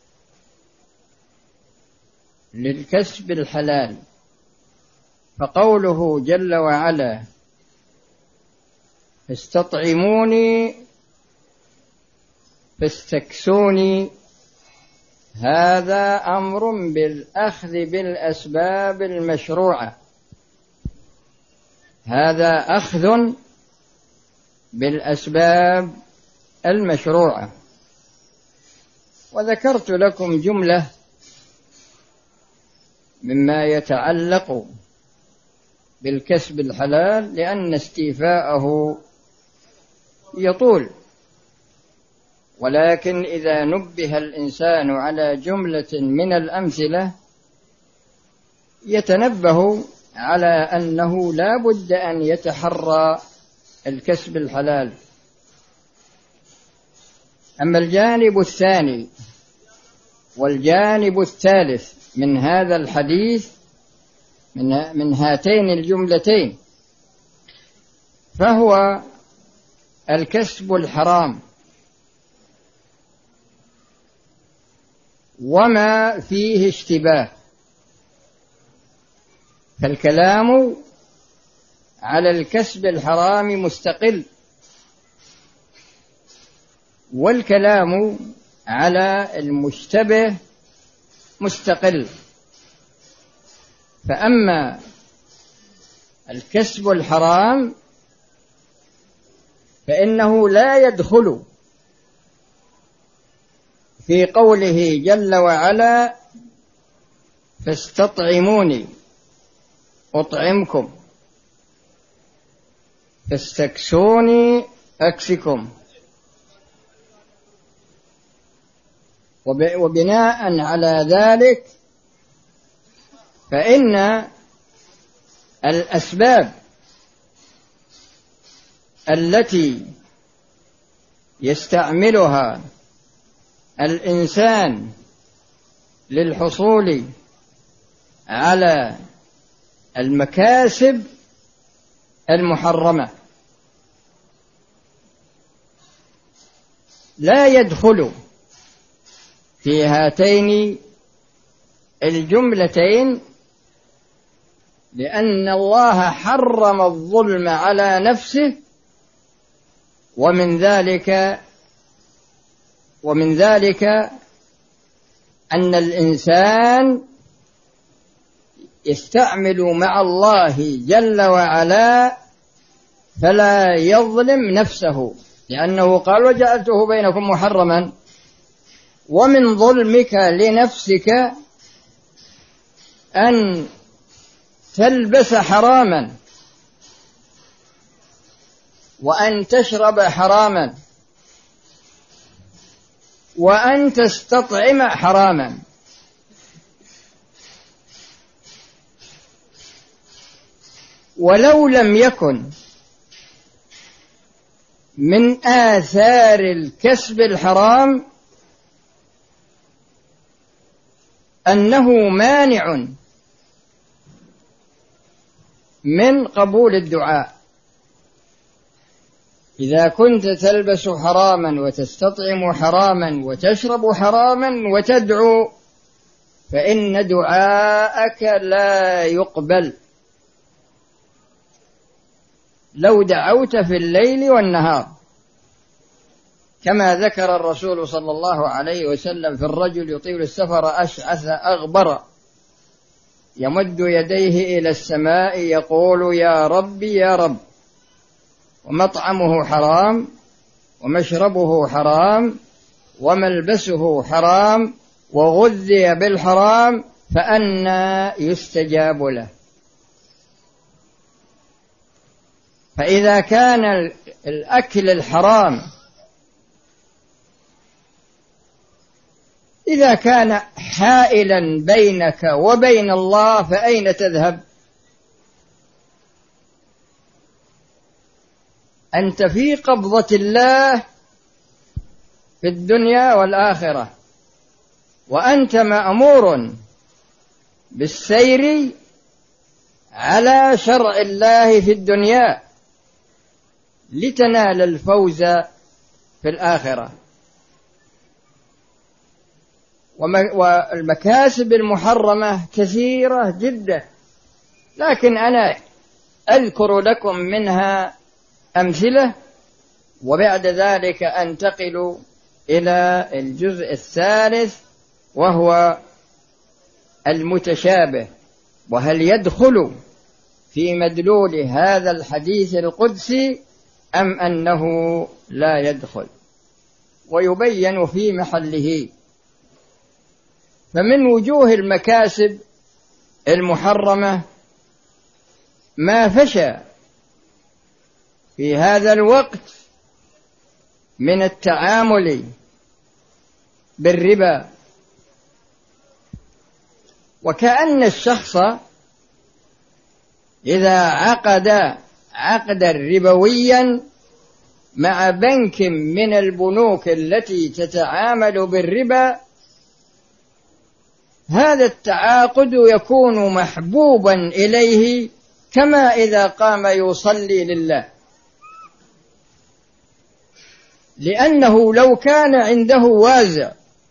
S2: للكسب الحلال، فقوله جل وعلا فاستطعموني فاستكسوني، هذا أمر بالأخذ بالأسباب المشروعة، هذا أخذ بالأسباب المشروعة. وذكرت لكم جملة مما يتعلق بالكسب الحلال لأن استيفاءه يطول، ولكن إذا نبه الإنسان على جملة من الأمثلة يتنبه على أنه لا بد أن يتحرى الكسب الحلال. أما الجانب الثاني والجانب الثالث من هذا الحديث من هاتين الجملتين فهو الكسب الحرام وما فيه اشتباه. فالكلام على الكسب الحرام مستقل، والكلام على المشتبه مستقل. فأما الكسب الحرام فإنه لا يدخل في قوله جل وعلا فاستطعموني أطعمكم فاستكسوني أكسكم. وبناء على ذلك فإن الأسباب التي يستعملها الإنسان للحصول على المكاسب المحرمة لا يدخل في هاتين الجملتين، لأن الله حرم الظلم على نفسه، ومن ذلك ومن ذلك أن الإنسان يستعمل مع الله جل وعلا فلا يظلم نفسه، لأنه قال وجعلته بينكم محرما. ومن ظلمك لنفسك أن تلبس حراما وأن تشرب حراما وأن تستطعم حراما. ولو لم يكن من آثار الكسب الحرام أنه مانع من قبول الدعاء. إذا كنت تلبس حراما وتستطعم حراما وتشرب حراما وتدعو فإن دعاءك لا يقبل لو دعوت في الليل والنهار، كما ذكر الرسول صلى الله عليه وسلم في الرجل يطيل السفر أشعث أغبر يمد يديه إلى السماء يقول يا رب يا رب، ومطعمه حرام ومشربه حرام وملبسه حرام وغذي بالحرام فأنى يستجاب له. فإذا كان الأكل الحرام إذا كان حائلا بينك وبين الله فأين تذهب؟ أنت في قبضة الله في الدنيا والآخرة، وأنت مأمور بالسير على شرع الله في الدنيا لتنال الفوز في الآخرة. والمكاسب المحرمة كثيرة جدا، لكن أنا أذكر لكم منها أمثلة، وبعد ذلك أنتقل إلى الجزء الثالث وهو المتشابه، وهل يدخل في مدلول هذا الحديث القدسي أم أنه لا يدخل، ويبين في محله. فمن وجوه المكاسب المحرمة ما فشى في هذا الوقت من التعامل بالربا، وكأن الشخص إذا عقد عقدا ربويا مع بنك من البنوك التي تتعامل بالربا، هذا التعاقد يكون محبوبا إليه كما إذا قام يصلي لله، لأنه لو كان عنده وازع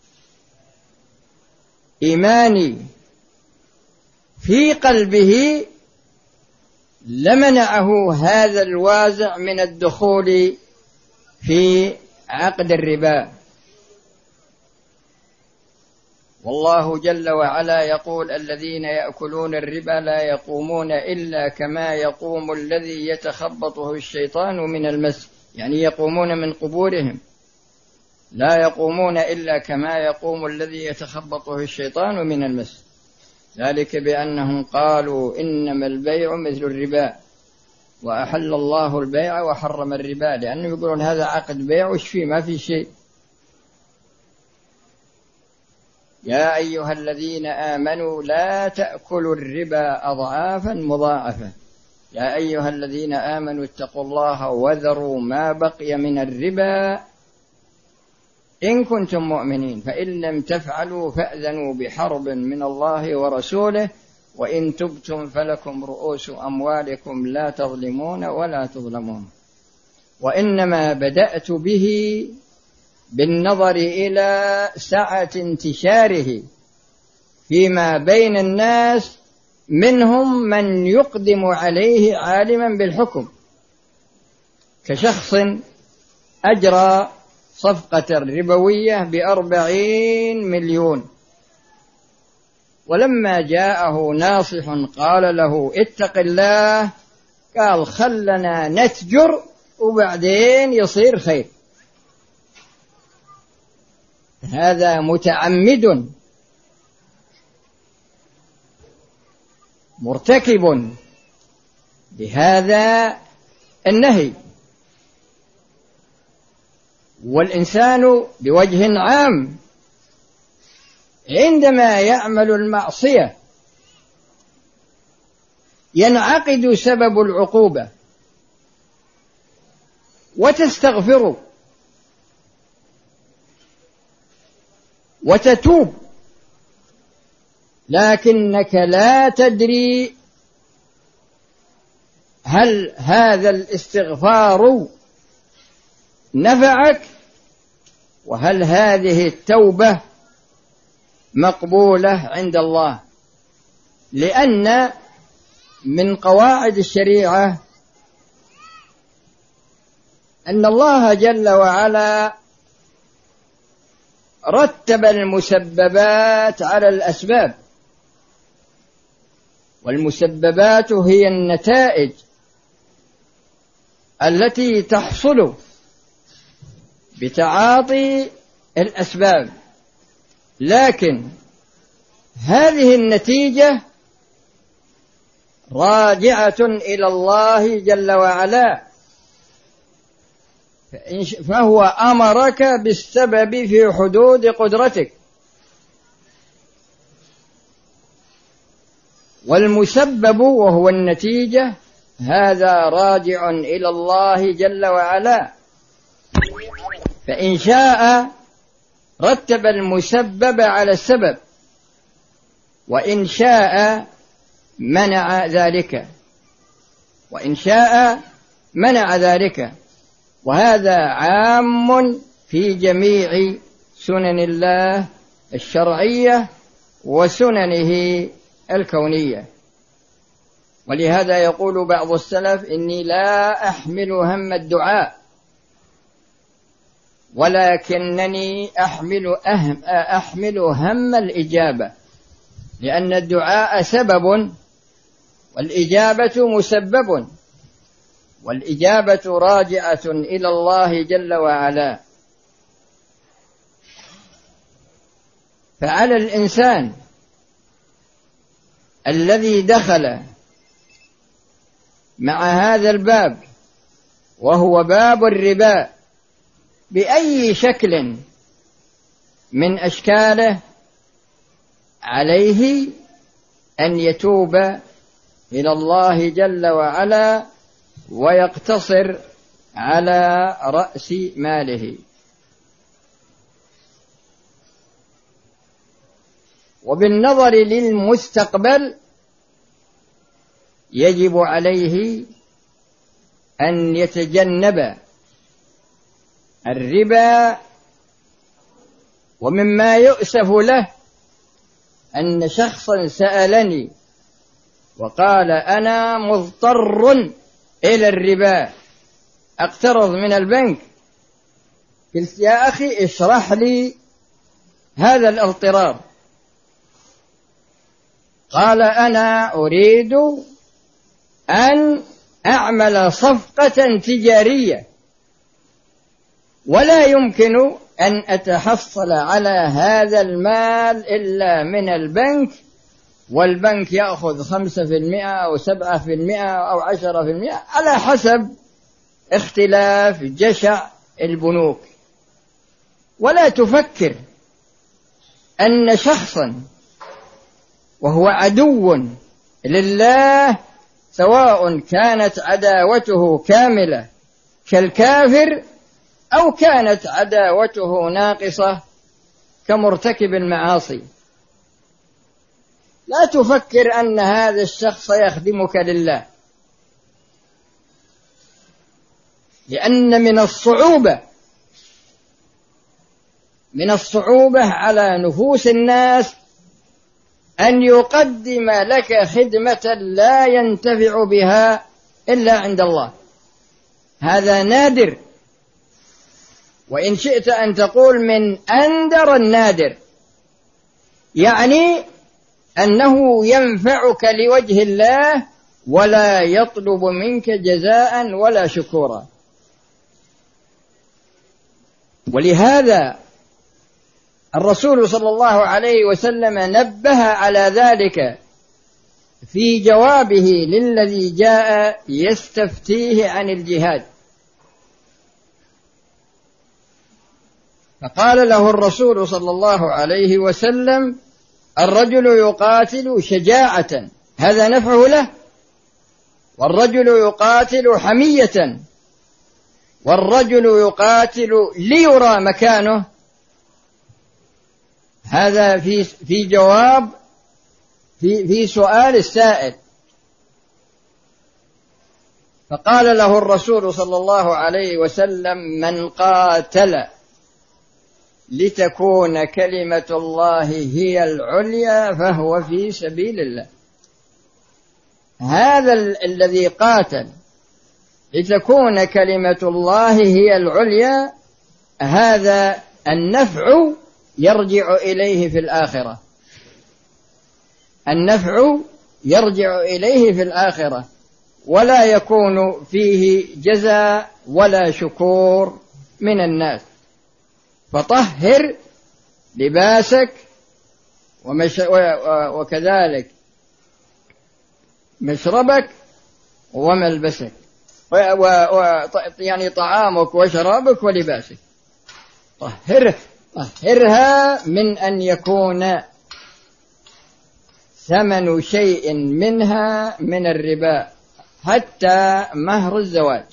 S2: إيماني في قلبه لمنعه هذا الوازع من الدخول في عقد الربا. والله جل وعلا يقول: الذين يأكلون الربا لا يقومون إلا كما يقوم الذي يتخبطه الشيطان من المس، يعني يقومون من قبورهم، لا يقومون إلا كما يقوم الذي يتخبطه الشيطان من المس، ذلك بأنهم قالوا إنما البيع مثل الربا وأحل الله البيع وحرم الربا، لأنهم يقولون هذا عقد بيع وش فيه، ما في شيء. يا أيها الذين آمنوا لا تأكلوا الربا أضعافا مضاعفة، يا أيها الذين آمنوا اتقوا الله وذروا ما بقي من الربا إن كنتم مؤمنين، فإن لم تفعلوا فأذنوا بحرب من الله ورسوله، وإن تبتم فلكم رؤوس أموالكم لا تظلمون ولا تظلمون. وإنما بدأت به بالنظر إلى سعة انتشاره فيما بين الناس، منهم من يقدم عليه عالما بالحكم، كشخص أجرى صفقة ربوية بأربعين مليون، ولما جاءه ناصح قال له اتق الله، قال خلنا نتجر وبعدين يصير خير. هذا متعمد مرتكب بهذا النهي. والإنسان بوجه عام عندما يعمل المعصية ينعقد سبب العقوبة وتستغفر وتتوب، لكنك لا تدري هل هذا الاستغفار نفعك، وهل هذه التوبة مقبولة عند الله. لأن من قواعد الشريعة أن الله جل وعلا رتب المسببات على الأسباب، والمسببات هي النتائج التي تحصل بتعاطي الأسباب، لكن هذه النتيجة راجعة إلى الله جل وعلا، فهو أمرك بالسبب في حدود قدرتك، والمسبب وهو النتيجة هذا راجع إلى الله جل وعلا، فإن شاء رتب المسبب على السبب، وإن شاء منع ذلك، وإن شاء منع ذلك. وهذا عام في جميع سنن الله الشرعية وسننه الكونية. ولهذا يقول بعض السلف: إني لا أحمل هم الدعاء ولكنني أحمل, أهم أحمل هم الإجابة، لأن الدعاء سبب والإجابة مسبب، والإجابة راجعة إلى الله جل وعلا. فعلى الإنسان الذي دخل مع هذا الباب وهو باب الربا بأي شكل من أشكاله عليه أن يتوب إلى الله جل وعلا ويقتصر على رأس ماله. وبالنظر للمستقبل يجب عليه أن يتجنب الربا. ومما يؤسف له أن شخصا سألني وقال: أنا مضطر إلى الربا، أقترض من البنك. قلت: يا أخي اشرح لي هذا الاضطرار. قال: أنا أريد أن أعمل صفقة تجارية ولا يمكن أن أتحصل على هذا المال إلا من البنك، والبنك يأخذ خمسة في المئة أو سبعة في المئة أو عشرة في المئة على حسب اختلاف جشع البنوك. ولا تفكر أن شخصا وهو عدو لله، سواء كانت عداوته كاملة كالكافر أو كانت عداوته ناقصة كمرتكب المعاصي، لا تفكر أن هذا الشخص يخدمك لله، لأن من الصعوبة من الصعوبة على نفوس الناس أن يقدم لك خدمة لا ينتفع بها إلا عند الله. هذا نادر، وإن شئت أن تقول من أندر النادر، يعني أنه ينفعك لوجه الله ولا يطلب منك جزاء ولا شكورا. ولهذا الرسول صلى الله عليه وسلم نبه على ذلك في جوابه للذي جاء يستفتيه عن الجهاد، فقال له الرسول صلى الله عليه وسلم: الرجل يقاتل شجاعة هذا نفعه له، والرجل يقاتل حمية، والرجل يقاتل ليرى مكانه. هذا في في جواب في في سؤال السائل. فقال له الرسول صلى الله عليه وسلم: من قاتل لتكون كلمة الله هي العليا فهو في سبيل الله. هذا الذي قاتل لتكون كلمة الله هي العليا، هذا النفع يرجع إليه في الآخرة، النفع يرجع إليه في الآخرة، ولا يكون فيه جزاء ولا شكور من الناس. فطهر لباسك ومش... وكذلك مشربك وملبسك، و... و... يعني طعامك وشرابك ولباسك، طهره طهرها من أن يكون ثمن شيء منها من الربا حتى مهر الزواج.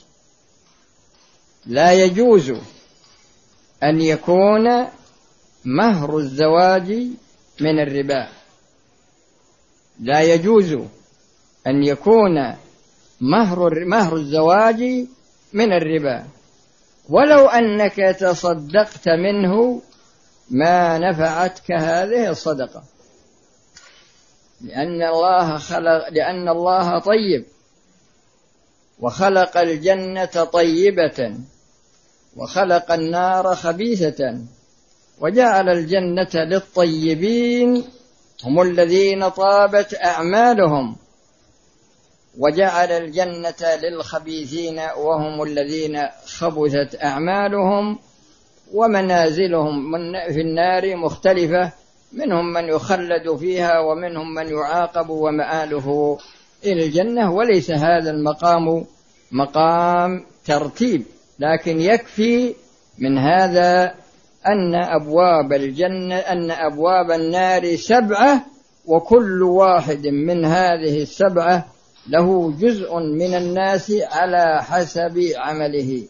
S2: لا يجوز أن يكون مهر الزواج من الربا، لا يجوز أن يكون مهر مهر الزواج من الربا، ولو أنك تصدقت منه ما نفعتك هذه الصدقة، لأن الله خلق لأن الله طيب، وخلق الجنة طيبة وخلق النار خبيثة، وجعل الجنة للطيبين هم الذين طابت أعمالهم، وجعل الجنة للخبيثين وهم الذين خبثت أعمالهم. ومنازلهم في النار مختلفة، منهم من يخلد فيها ومنهم من يعاقب ومآله إلى الجنة. وليس هذا المقام مقام ترتيب، لكن يكفي من هذا أن أبواب الجنة أن أبواب النار سبعة، وكل واحد من هذه السبعة له جزء من الناس على حسب عمله.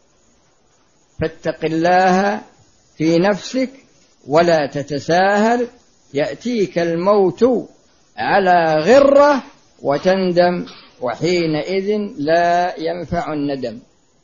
S2: فاتق الله في نفسك ولا تتساهل، يأتيك الموت على غرة وتندم، وحينئذ لا ينفع الندم.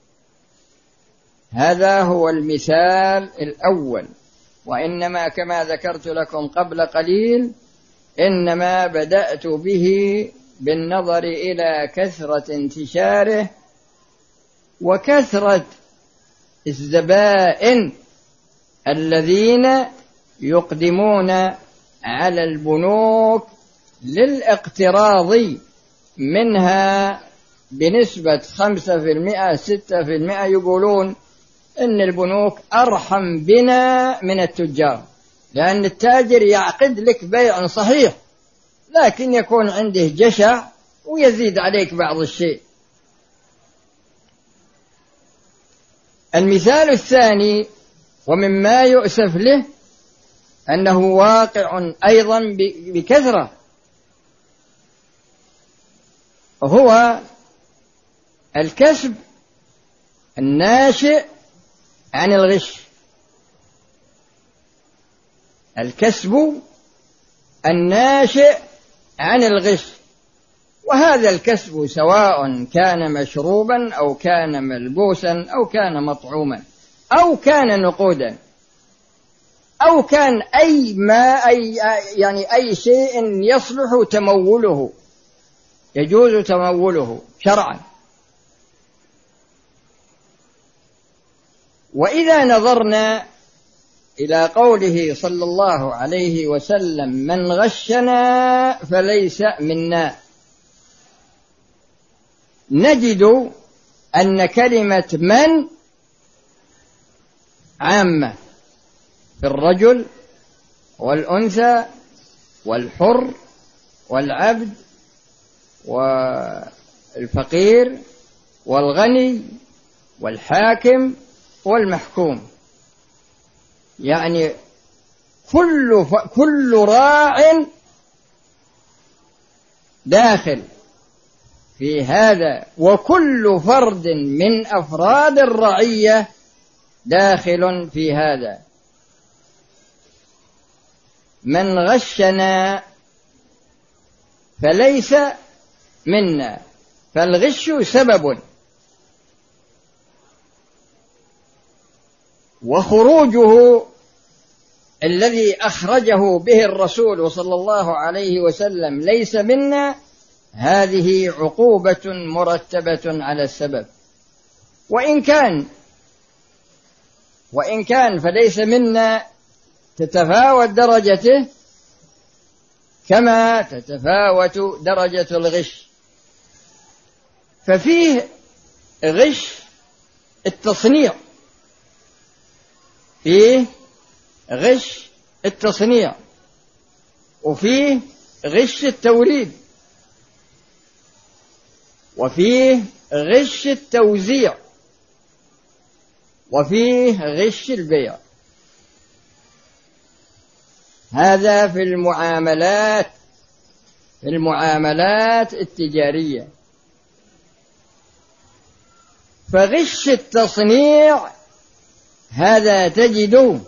S2: هذا هو المثال الأول. وإنما كما ذكرت لكم قبل قليل إنما بدأت به بالنظر إلى كثرة انتشاره وكثرة الزبائن الذين يقدمون على البنوك للاقتراض منها بنسبة خمسة في المئة ستة في المئة. يقولون إن البنوك أرحم بنا من التجار، لأن التاجر يعقد لك بيع صحيح، لكن يكون عنده جشع ويزيد عليك بعض الشيء. المثال الثاني ومما يؤسف له أنه واقع أيضا بكثرة، هو الكسب الناشئ عن الغش. الكسب الناشئ عن الغش، وهذا الكسب سواء كان مشروبا أو كان ملبوسا أو كان مطعوما أو كان نقودا أو كان أي ما أي يعني أي شيء يصلح تموله، يجوز تموله شرعا. وإذا نظرنا إلى قوله صلى الله عليه وسلم من غشنا فليس منا، نجد أن كلمة من عامة في الرجل والأنثى والحر والعبد والفقير والغني والحاكم والمحكوم، يعني كل ف... كل راع داخل في هذا، وكل فرد من أفراد الرعية داخل في هذا. من غشنا فليس منا، فالغش سبب، وخروجه الذي أخرجه به الرسول صلى الله عليه وسلم ليس منا، هذه عقوبة مرتبة على السبب. وإن كان وإن كان فليس منا تتفاوت درجته كما تتفاوت درجة الغش. ففيه غش التصنيع، فيه غش التصنيع، وفيه غش التوريد، وفيه غش التوزيع، وفيه غش البيع. هذا في المعاملات في المعاملات التجارية. فغش التصنيع هذا تجد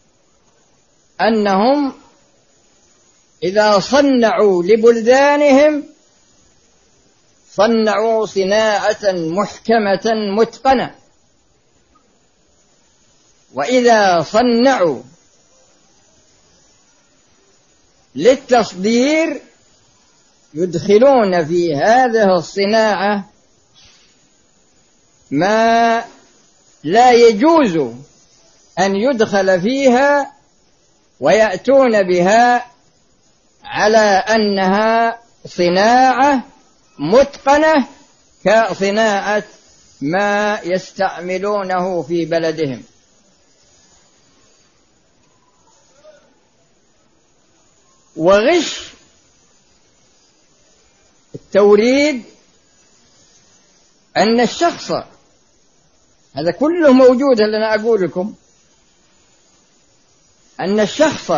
S2: أنهم إذا صنعوا لبلدانهم صنعوا صناعة محكمة متقنة، وإذا صنعوا للتصدير يدخلون في هذه الصناعة ما لا يجوز أن يدخل فيها، ويأتون بها على أنها صناعة متقنة كصناعة ما يستعملونه في بلدهم. وغش التوريد أن الشخص، هذا كله موجود اللي أنا أقول لكم، أن الشخص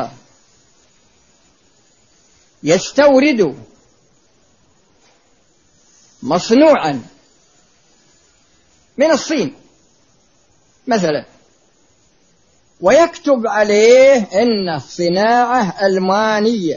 S2: يستورد مصنوعا من الصين مثلا، ويكتب عليه إن صناعة ألمانية،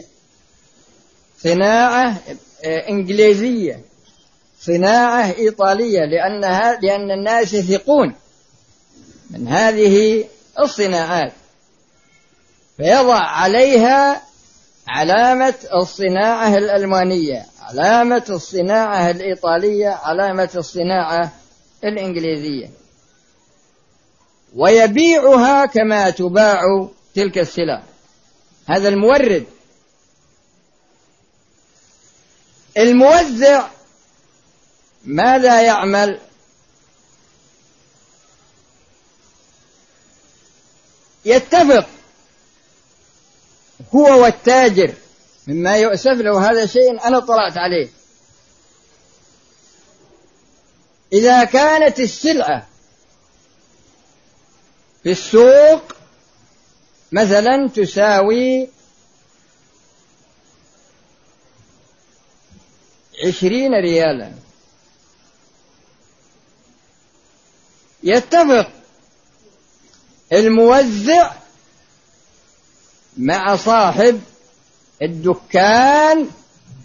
S2: صناعة إنجليزية، صناعة إيطالية، لأنها لأن الناس يثقون من هذه الصناعات، فيضع عليها علامة الصناعة الألمانية، علامة الصناعة الإيطالية، علامة الصناعة الإنجليزية، ويبيعها كما تباع تلك السلع. هذا المورد. الموزع ماذا يعمل؟ يتفق هو والتاجر، مما يؤسف له هذا شيء أنا طلعت عليه. إذا كانت السلعة في السوق مثلا تساوي عشرين ريالا، يتفق الموزع مع صاحب الدكان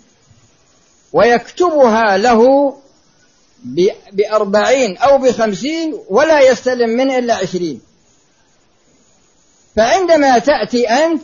S2: ويكتبها له بأربعين أو بخمسين، ولا يستلم منه إلا عشرين. فعندما تأتي أنت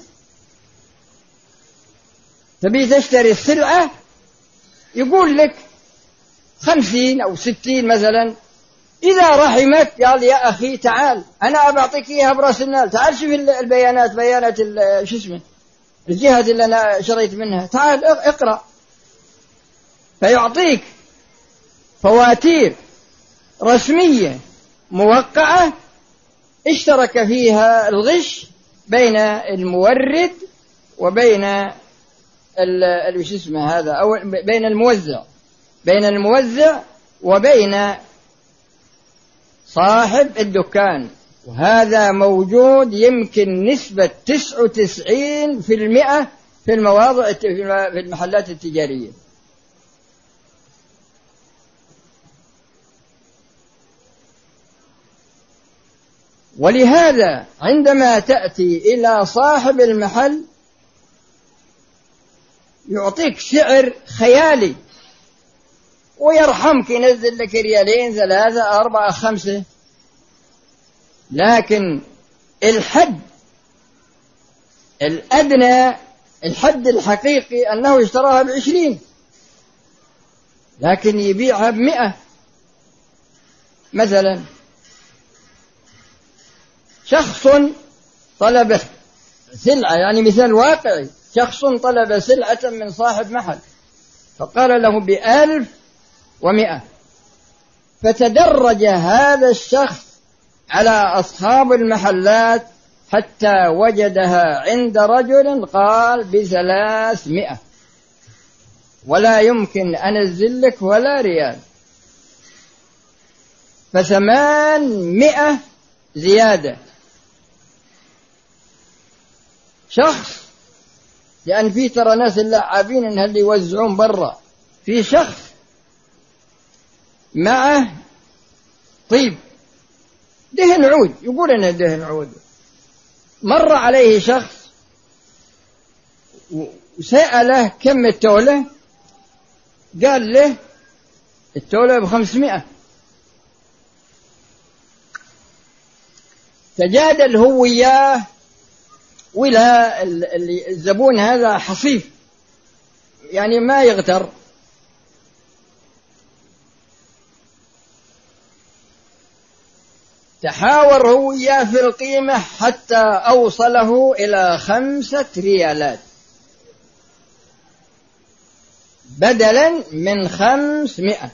S2: تبي تشتري السلعة يقول لك خمسين أو ستين مثلا. إذا رحمك قال يا أخي تعال أنا أبعطيك إياها برأس المال، تعال شوف البيانات، بيانات شو اسمه الجهة اللي أنا شريت منها، تعال اقرأ، فيعطيك فواتير رسمية موقعة اشترك فيها الغش بين المورد وبين ال شو اسمه هذا، أو بين الموزع، بين الموزع وبين صاحب الدكان. وهذا موجود يمكن نسبة تسعة وتسعين في المئة في المواضع في المحلات التجارية. ولهذا عندما تأتي إلى صاحب المحل يعطيك سعر خيالي ويرحمك، ينزل لك ريالين ثلاثة أربعة خمسة، لكن الحد الأدنى، الحد الحقيقي أنه اشتراها بعشرين لكن يبيعها بمئة. مثلا شخص طلب سلعة، يعني مثال واقعي، شخص طلب سلعة من صاحب محل فقال له بألف ومئة، فتدرج هذا الشخص على أصحاب المحلات حتى وجدها عند رجل قال بثلاثمائة، ولا يمكن أن أنزل لك ولا ريال، فثمانمائة زيادة. شخص لأن في ترى ناس اللعابين إنها اللي يوزعون برا. في شخص معه طيب دهن عود، يقول أنه دهن عود، مر عليه شخص وسأله كم التولة، قال له التولة بخمسمائة. تجادل هو وياه، ولا الزبون هذا حصيف يعني ما يغتر، تحاور هو وياه في القيمة حتى أوصله إلى خمسة ريالات بدلا من خمسمائة.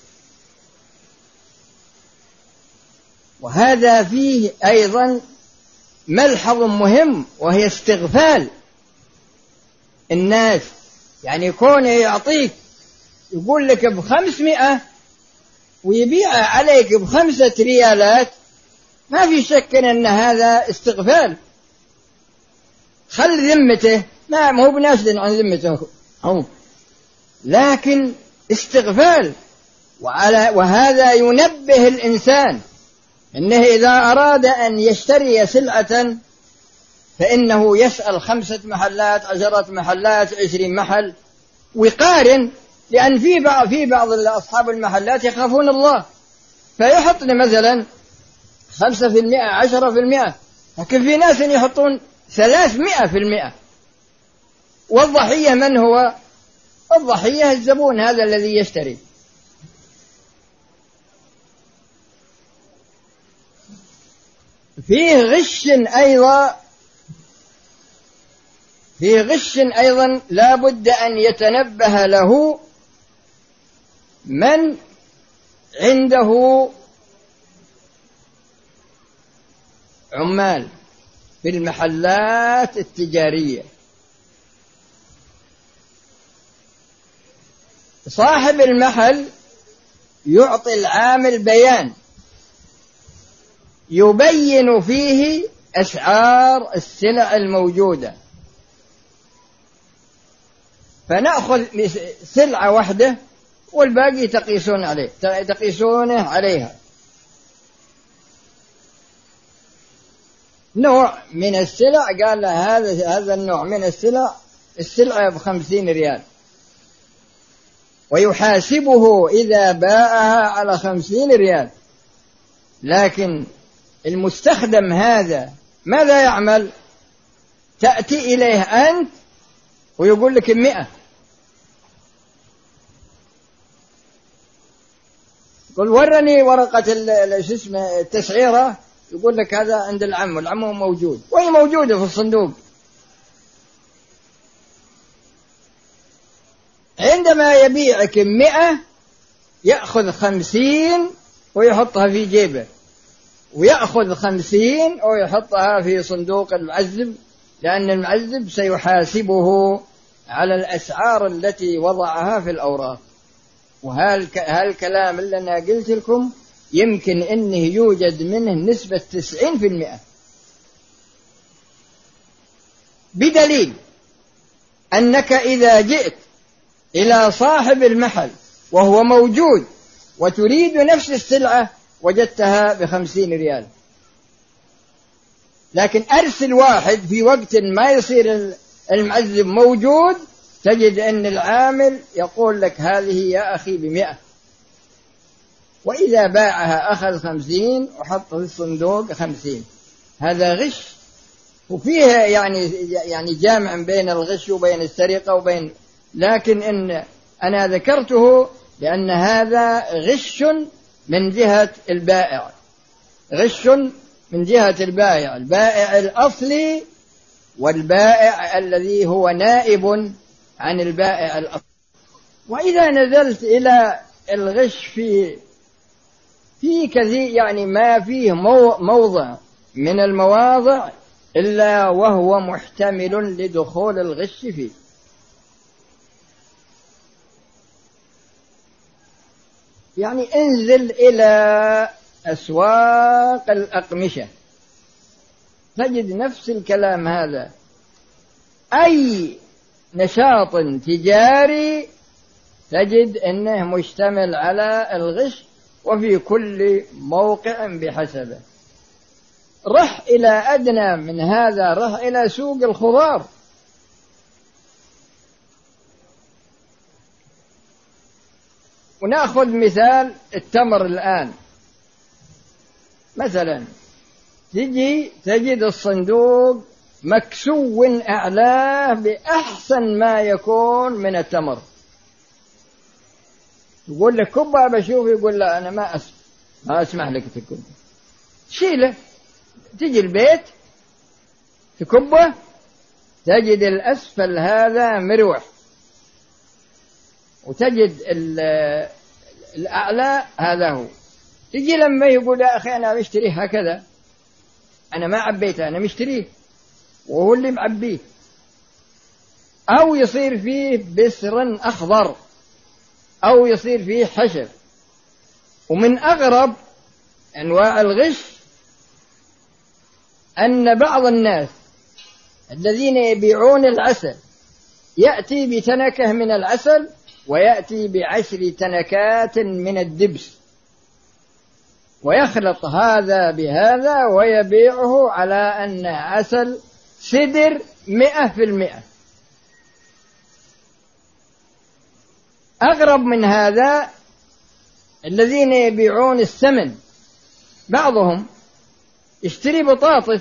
S2: وهذا فيه أيضا ملحظ مهم، وهي استغفال الناس. يعني كونه يعطيك يقول لك بخمسمائة ويبيع عليك بخمسة ريالات، ما في شك أن هذا استغفال. خل ذمته، ما هو بناسد عن ذمته هو، لكن استغفال. وعلى وهذا ينبه الإنسان أنه إذا أراد أن يشتري سلعة فإنه يسأل خمسة محلات، عشرة محلات، عشرين محل، ويقارن. لأن في بعض في بعض أصحاب المحلات يخافون الله، فيحط مثلا خمسة في المئة، عشرة في المئة، لكن في ناس يحطون ثلاثمائة في المئة. والضحية من هو؟ الضحية الزبون هذا الذي يشتري. فيه غش أيضا فيه غش أيضا لا بد أن يتنبه له من عنده عمال في المحلات التجارية. صاحب المحل يعطي العامل بيان يبين فيه أسعار السلع الموجودة، فنأخذ سلعة واحدة والباقي تقيسون عليه تقيسونه عليها. نوع من السلع قال له هذا هذا النوع من السلع السلعة بخمسين ريال، ويحاسبه إذا باعها على خمسين ريال. لكن المستخدم هذا ماذا يعمل؟ تأتي إليه أنت ويقول لك مئة، قل ورني ورقة التسعيرة، يقول لك هذا عند العم، والعم موجود، وهي موجودة في الصندوق. عندما يبيعك مئة يأخذ خمسين ويحطها في جيبه، ويأخذ خمسين ويحطها في صندوق المعذب، لأن المعذب سيحاسبه على الأسعار التي وضعها في الأوراق. وهالكلام اللي أنا قلت لكم يمكن أنه يوجد منه نسبة تسعين في المئة، بدليل أنك إذا جئت إلى صاحب المحل وهو موجود وتريد نفس السلعة وجدتها بخمسين ريال، لكن أرسل واحد في وقت ما يصير المعذب موجود، تجد أن العامل يقول لك هذه يا أخي بمئة، وإذا باعها أخذ خمسين وحط في الصندوق خمسين. هذا غش، وفيه يعني يعني جامع بين الغش وبين السرقة وبين، لكن إن أنا ذكرته لأن هذا غش من جهة البائع، غش من جهة البائع، البائع الأصلي والبائع الذي هو نائب عن البائع الأصلي. وإذا نزلت إلى الغش في في كثير، يعني ما فيه موضع من المواضع إلا وهو محتمل لدخول الغش فيه. يعني انزل إلى أسواق الأقمشة تجد نفس الكلام هذا. أي نشاط تجاري تجد أنه مشتمل على الغش، وفي كل موقع بحسبه. رح إلى أدنى من هذا، رح إلى سوق الخضار، ونأخذ مثال التمر الآن مثلا، تجي تجد الصندوق مكسو أعلاه بأحسن ما يكون من التمر، يقول لك كبها بشوف، يقول لا أنا ما أسمح ما أسمح لك تكب، شيله. تجي البيت تكبه تجد الأسفل هذا مروح، وتجد الأعلى هذا هو. تجي لما يقول يا أخي أنا مشتريه هكذا، أنا ما عبيته أنا مشتريه وهو اللي معبيه، أو يصير فيه بسر أخضر أو يصير فيه حشر. ومن أغرب أنواع الغش أن بعض الناس الذين يبيعون العسل يأتي بتنكة من العسل ويأتي بعشر تنكات من الدبس، ويخلط هذا بهذا ويبيعه على أن عسل سدر مئة في المئة. أغرب من هذا الذين يبيعون السمن، بعضهم يشتري بطاطس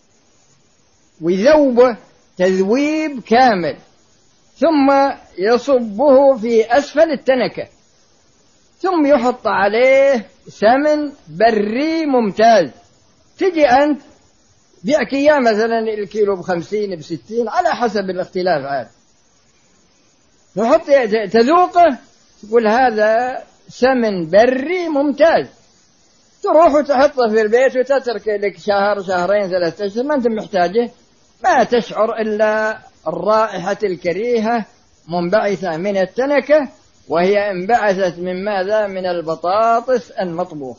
S2: ويذوبه تذويب كامل ثم يصبه في أسفل التنكة ثم يحط عليه سمن بري ممتاز. تجي أنت بيعك إياه مثلا الكيلو بخمسين بستين على حسب الاختلاف عاد، تحط تذوقه تقول هذا سمن بري ممتاز، تروح وتحطه في البيت وتترك لك شهر شهرين ثلاثة أشهر ما أنت محتاجه، ما تشعر إلا الرائحة الكريهة منبعثة من التنكة، وهي انبعثت من ماذا؟ من البطاطس المطبوخ.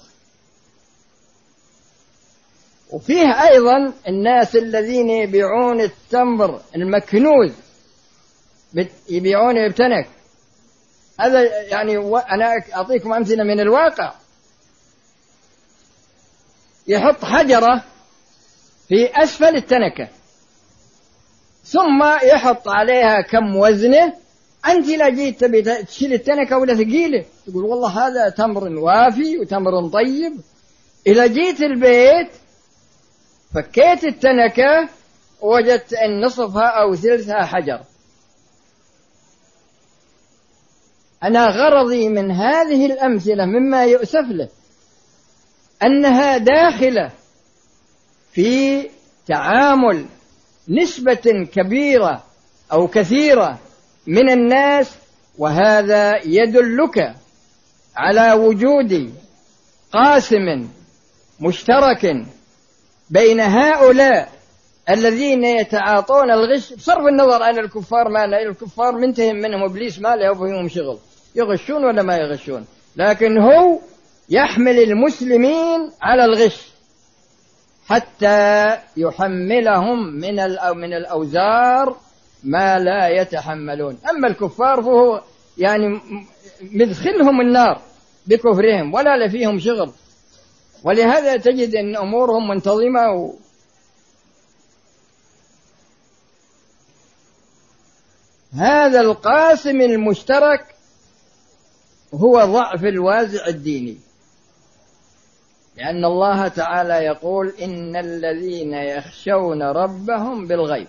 S2: وفيه أيضا الناس الذين يبيعون التمر المكنوز يبيعونه بتنك، هذا يعني أنا أعطيكم أمثلة من الواقع. يحط حجرة في أسفل التنكة ثم يحط عليها كم وزنه، أنت لا جيت تبي تشيل التنكة ولا ثقيلة تقول والله هذا تمر وافي وتمر طيب، إذا جيت البيت فكيت التنكة وجدت أن نصفها أو ثلثها حجر. أنا غرضي من هذه الأمثلة مما يؤسف له أنها داخلة في تعامل نسبة كبيرة أو كثيرة من الناس، وهذا يدلك على وجود قاسم مشترك بين هؤلاء الذين يتعاطون الغش، بصرف النظر عن الكفار، ما لا الكفار منتهم منهم إبليس ما له فيهم شغل، يغشون ولا ما يغشون، لكن هو يحمل المسلمين على الغش حتى يحملهم من من الأوزار ما لا يتحملون. أما الكفار فهو يعني مدخلهم النار بكفرهم ولا لفيهم شغل، ولهذا تجد أن أمورهم منتظمة. و... هذا القاسم المشترك هو ضعف الوازع الديني، لأن الله تعالى يقول إن الذين يخشون ربهم بالغيب.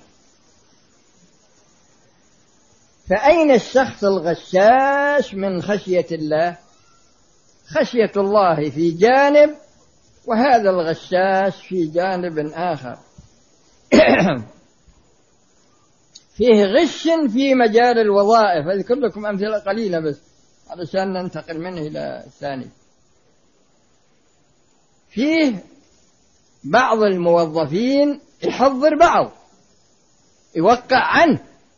S2: فأين الشخص الغشاش من خشية الله؟ خشية الله في جانب وهذا الغشاش في جانب آخر. فيه غش في مجال الوظائف، أذكر لكم أمثلة قليلة بس علشان ننتقل منه إلى الثاني. فيه بعض الموظفين يحضر بعض يوقع عنه،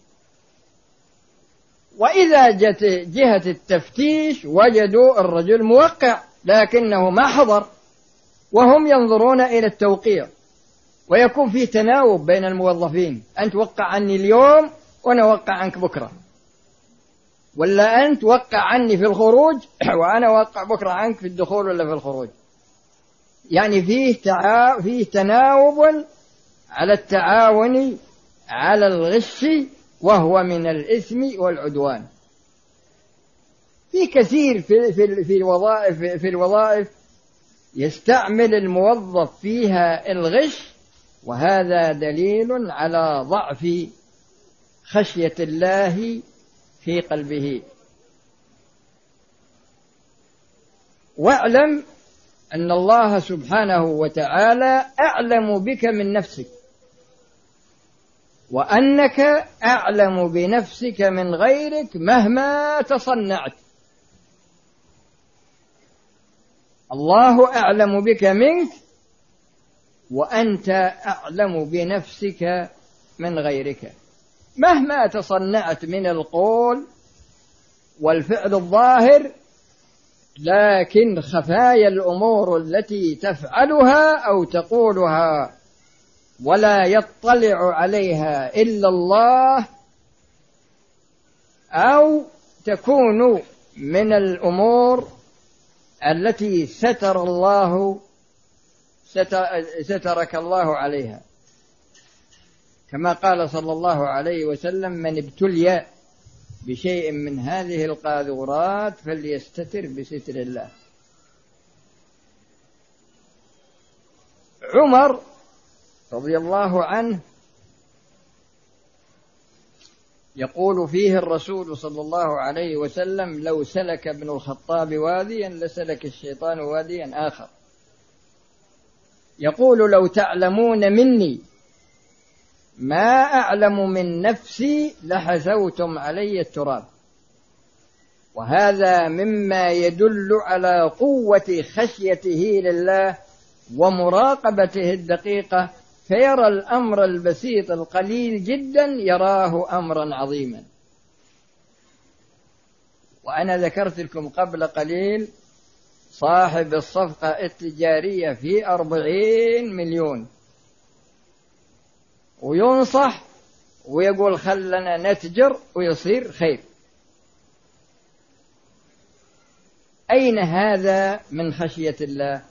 S2: وإذا جت جهة التفتيش وجدوا الرجل موقع لكنه ما حضر، وهم ينظرون إلى التوقيع، ويكون فيه تناوب بين الموظفين، أنت وقع عني اليوم وأنا أوقع عنك بكرة، ولا أنت وقع عني في الخروج وأنا أوقع بكرة عنك في الدخول ولا في الخروج. يعني فيه, تعا... فيه تناوب على التعاون على الغش، وهو من الإثم والعدوان. في كثير في, في, في, الوظائف في الوظائف يستعمل الموظف فيها الغش، وهذا دليل على ضعف خشية الله في قلبه. واعلم أن الله سبحانه وتعالى أعلم بك من نفسك، وأنك أعلم بنفسك من غيرك مهما تصنعت. الله أعلم بك منك، وأنت أعلم بنفسك من غيرك مهما تصنعت من القول والفعل الظاهر. لكن خفايا الأمور التي تفعلها أو تقولها ولا يطلع عليها إلا الله، أو تكون من الأمور التي ستر الله سترك الله عليها، كما قال صلى الله عليه وسلم: من ابتلي بشيء من هذه القاذورات فليستتر بستر الله. عمر رضي الله عنه يقول فيه الرسول صلى الله عليه وسلم: لو سلك ابن الخطاب واديا لسلك الشيطان واديا آخر. يقول: لو تعلمون مني ما أعلم من نفسي لحثوتم علي التراب. وهذا مما يدل على قوة خشيته لله ومراقبته الدقيقة، فيرى الأمر البسيط القليل جدا يراه أمرا عظيما. وأنا ذكرت لكم قبل قليل صاحب الصفقة التجارية في أربعين مليون، وينصح ويقول خلنا نتجر ويصير خير. أين هذا من خشية الله؟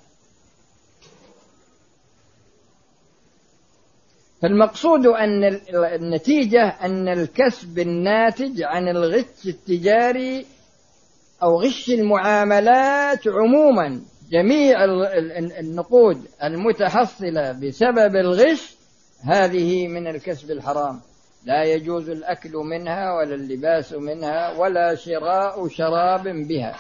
S2: فالمقصود أن النتيجة أن الكسب الناتج عن الغش التجاري أو غش المعاملات عموما، جميع النقود المتحصلة بسبب الغش هذه من الكسب الحرام، لا يجوز الأكل منها ولا اللباس منها ولا شراء شراب بها.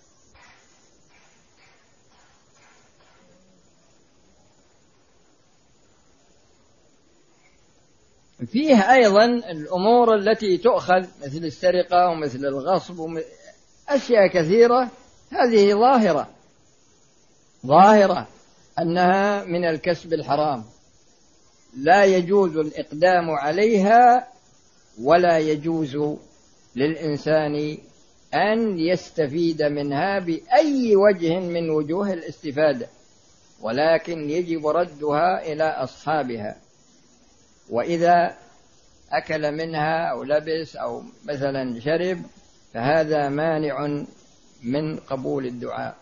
S2: فيه أيضا الأمور التي تؤخذ مثل السرقة ومثل الغصب أشياء كثيرة، هذه ظاهرة ظاهرة أنها من الكسب الحرام، لا يجوز الإقدام عليها، ولا يجوز للإنسان أن يستفيد منها بأي وجه من وجوه الاستفادة، ولكن يجب ردها إلى أصحابها. وإذا أكل منها أو لبس أو مثلا شرب فهذا مانع من قبول الدعاء.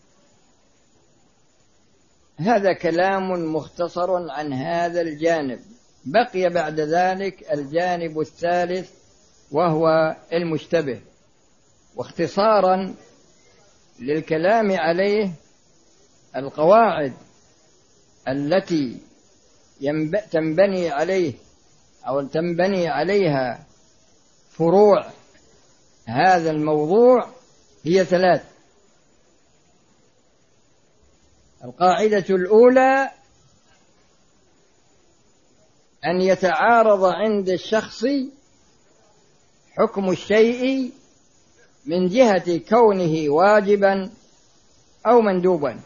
S2: هذا كلام مختصر عن هذا الجانب. بقي بعد ذلك الجانب الثالث وهو المشتبه، واختصارا للكلام عليه القواعد التي تنبني عليه أو تنبني عليها فروع هذا الموضوع هي ثلاث. القاعدة الأولى أن يتعارض عند الشخص حكم الشيء من جهة كونه واجبا أو مندوبا،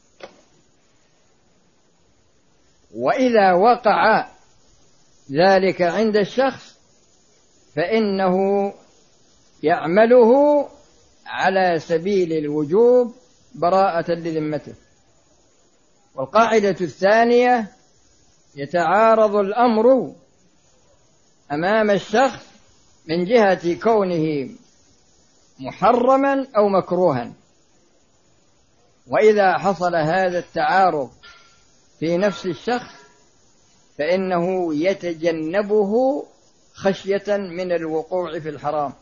S2: وإذا وقع ذلك عند الشخص فإنه يعمله على سبيل الوجوب براءة لذمته. والقاعدة الثانية: يتعارض الأمر أمام الشخص من جهة كونه محرما أو مكروها. وإذا حصل هذا التعارض في نفس الشخص فإنه يتجنبه خشية من الوقوع في الحرام،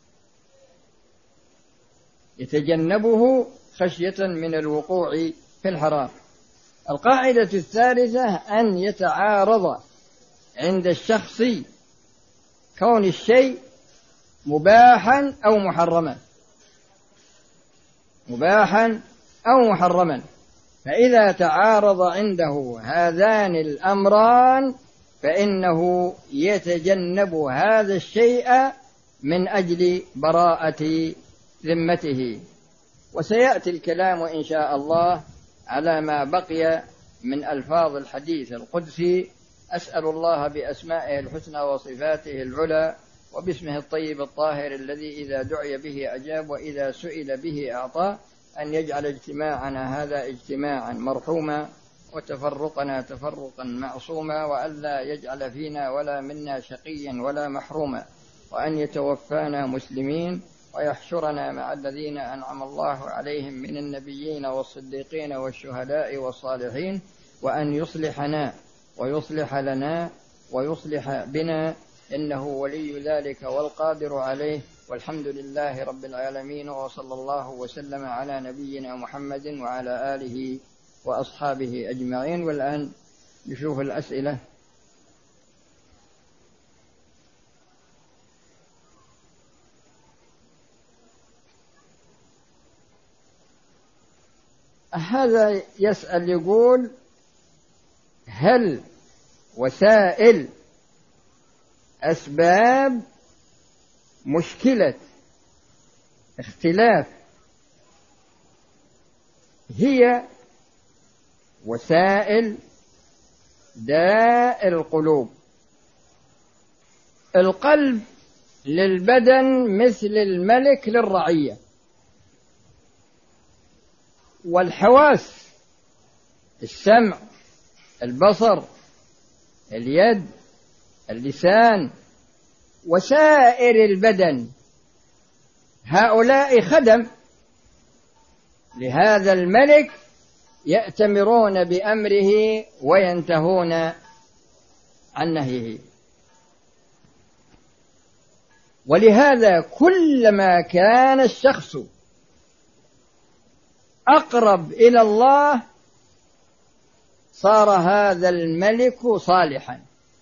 S2: يتجنبه خشية من الوقوع في الحرام. القاعدة الثالثة أن يتعارض عند الشخص كون الشيء مباحا أو محرما، مباحا أو محرما. فإذا تعارض عنده هذان الأمران فإنه يتجنب هذا الشيء من أجل براءة ذمته. وسيأتي الكلام إن شاء الله على ما بقي من ألفاظ الحديث القدسي. أسأل الله بأسمائه الحسنى وصفاته العلى وباسمه الطيب الطاهر الذي إذا دعي به أجاب وإذا سئل به أعطى أن يجعل اجتماعنا هذا اجتماعا مرحوما وتفرقنا تفرقا معصوما، وألا يجعل فينا ولا منا شقيا ولا محروما، وأن يتوفانا مسلمين ويحشرنا مع الذين أنعم الله عليهم من النبيين والصديقين والشهداء والصالحين، وأن يصلحنا ويصلح لنا ويصلح بنا، إنه ولي ذلك والقادر عليه. والحمد لله رب العالمين، وصلى الله وسلم على نبينا محمد وعلى آله وأصحابه أجمعين. والآن نشوف الأسئلة. هذا يسأل يقول: هل وسائل أسباب مشكلة اختلاف هي وسائل داء القلوب؟ القلب للبدن مثل الملك للرعية، والحواس السمع، البصر، اليد، اللسان، وسائر البدن هؤلاء خدم لهذا الملك يأتمرون بأمره وينتهون عن نهيه. ولهذا كلما كان الشخص أقرب إلى الله صار هذا الملك صالحا،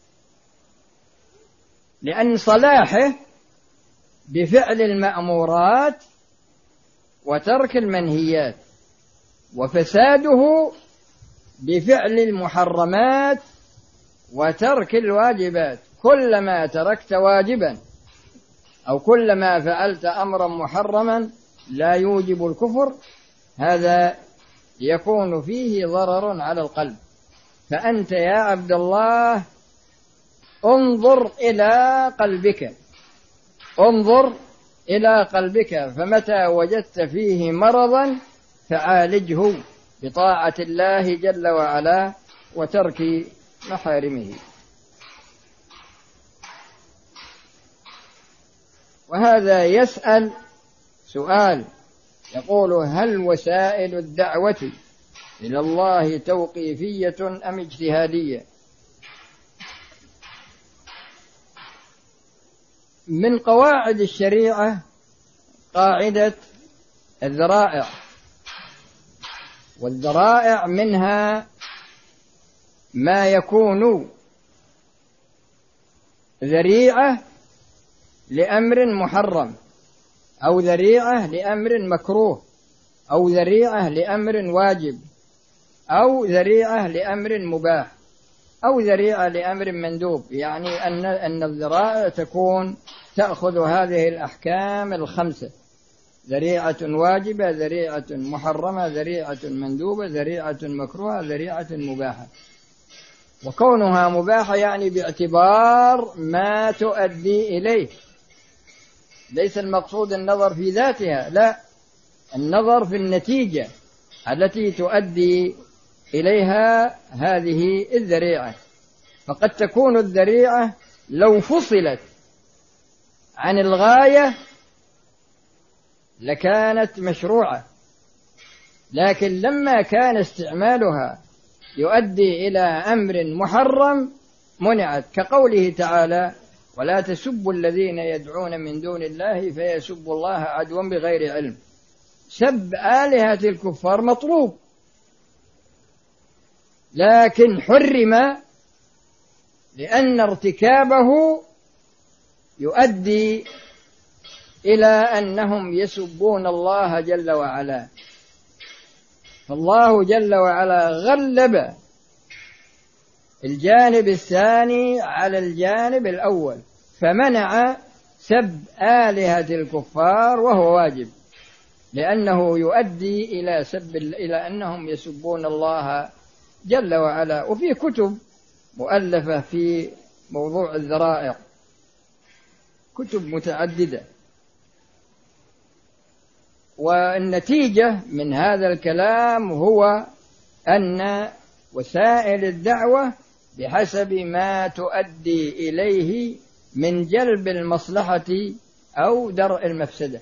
S2: لأن صلاحه بفعل المأمورات وترك المنهيات، وفساده بفعل المحرمات وترك الواجبات. كلما تركت واجبا أو كلما فعلت أمرا محرما لا يوجب الكفر، هذا يكون فيه ضرر على القلب. فأنت يا عبد الله انظر إلى قلبك، انظر إلى قلبك، فمتى وجدت فيه مرضا فعالجه بطاعة الله جل وعلا وترك محارمه. وهذا يسأل سؤال يقول: هل وسائل الدعوة إلى الله توقيفية أم اجتهادية؟ من قواعد الشريعة قاعدة الذرائع، والذرائع منها ما يكون ذريعة لأمر محرم، أو ذريعة لأمر مكروه، أو ذريعة لأمر واجب، أو ذريعة لأمر مباح، أو ذريعة لأمر مندوب. يعني أن أن الذرائع تكون تأخذ هذه الأحكام الخمسة: ذريعة واجبة، ذريعة محرمة، ذريعة مندوبة، ذريعة مكروهة، ذريعة مباحة. وكونها مباحة يعني باعتبار ما تؤدي إليه، ليس المقصود النظر في ذاتها، لا، النظر في النتيجة التي تؤدي إليها هذه الذريعة. فقد تكون الذريعة لو فصلت عن الغاية لكانت مشروعة، لكن لما كان استعمالها يؤدي إلى أمر محرم منعت، كقوله تعالى: ولا تسبوا الذين يدعون من دون الله فيسبوا الله عدوا بغير علم. سب آلهة الكفار مطلوب، لكن حرم لأن ارتكابه يؤدي إلى أنهم يسبون الله جل وعلا، فالله جل وعلا غلب الجانب الثاني على الجانب الأول، فمنع سب آلهة الكفار وهو واجب، لأنه يؤدي إلى سب إلى أنهم يسبون الله جل وعلا. وفي كتب مؤلفة في موضوع الذرائع، كتب متعددة، والنتيجة من هذا الكلام هو أن وسائل الدعوة بحسب ما تؤدي إليه من جلب المصلحة أو درء المفسدة،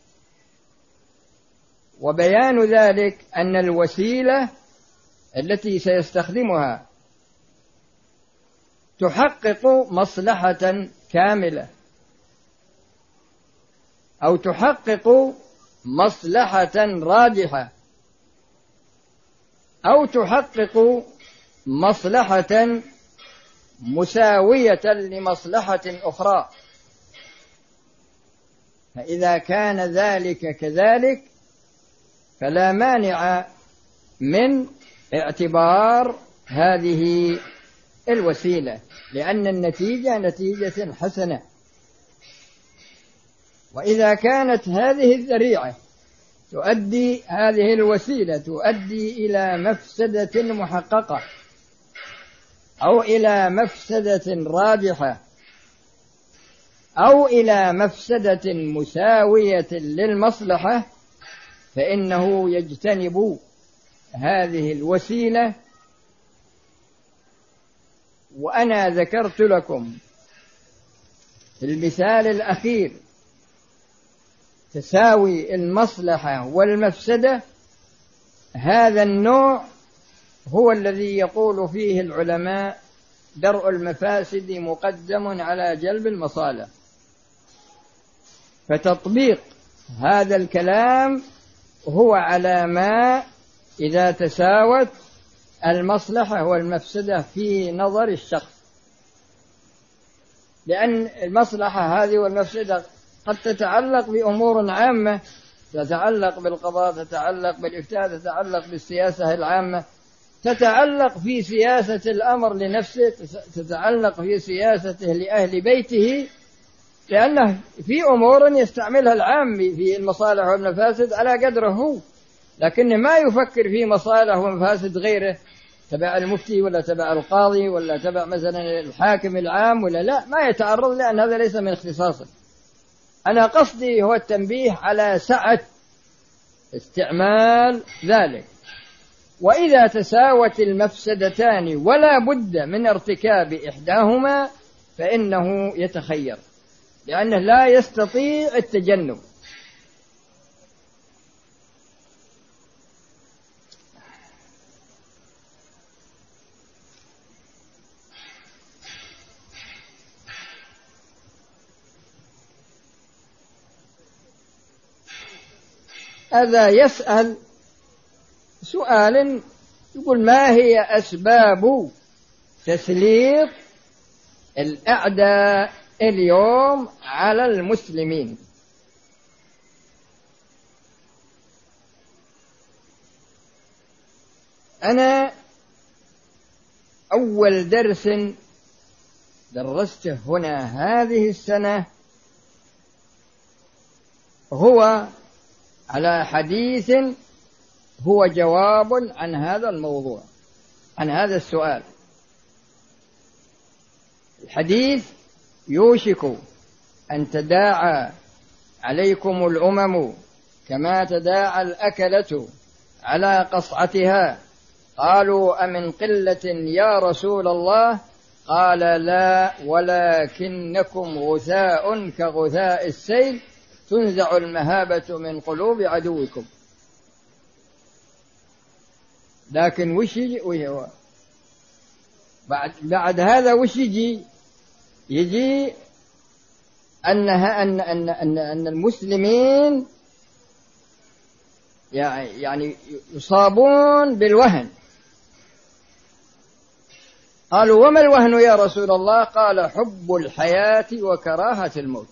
S2: وبيان ذلك أن الوسيلة التي سيستخدمها تحقق مصلحة كاملة أو تحقق مصلحة راجحة أو تحقق مصلحة مساوية لمصلحة أخرى. فإذا كان ذلك كذلك فلا مانع من اعتبار هذه الوسيلة، لأن النتيجة نتيجة حسنة. وإذا كانت هذه الذريعة تؤدي هذه الوسيلة تؤدي إلى مفسدة محققة أو إلى مفسدة راجحة أو إلى مفسدة مساوية للمصلحة، فإنه يجتنب هذه الوسيلة. وأنا ذكرت لكم في المثال الأخير تساوي المصلحة والمفسدة، هذا النوع هو الذي يقول فيه العلماء درء المفاسد مقدم على جلب المصالح. فتطبيق هذا الكلام هو على ما إذا تساوت المصلحة والمفسدة في نظر الشخص، لأن المصلحة هذه والمفسدة قد تتعلق بأمور عامة، تتعلق بالقضاء، تتعلق بالإفتاء، تتعلق بالسياسة العامة، تتعلق في سياسة الأمر لنفسه، تتعلق في سياسته لأهل بيته، لأنه في أمور يستعملها العام في المصالح والمفاسد على قدره هو، لكن ما يفكر في مصالح ومفاسد غيره تبع المفتي ولا تبع القاضي ولا تبع مثلا الحاكم العام ولا لا، ما يتعرض، لأن هذا ليس من اختصاصه. أنا قصدي هو التنبيه على سعة استعمال ذلك. وإذا تساوت المفسدتان ولا بد من ارتكاب إحداهما فإنه يتخير، لأنه لا يستطيع التجنب. هذا يسأل سؤال يقول: ما هي أسباب تسليط الأعداء اليوم على المسلمين؟ أنا أول درس درسته هنا هذه السنة هو على حديث هو جواب عن هذا الموضوع، عن هذا السؤال. الحديث: يوشك أن تداعى عليكم الأمم كما تداعى الأكلة على قصعتها، قالوا: أمن قلة يا رسول الله؟ قال لا ولكنكم غثاء كغثاء السيل تنزع المهابة من قلوب عدوكم. لكن وش يجي بعد, بعد هذا وش يجي يجي أنها أن, أن, أن, أن المسلمين يعني يصابون بالوهن. قالوا وما الوهن يا رسول الله؟ قال حب الحياة وكراهة الموت.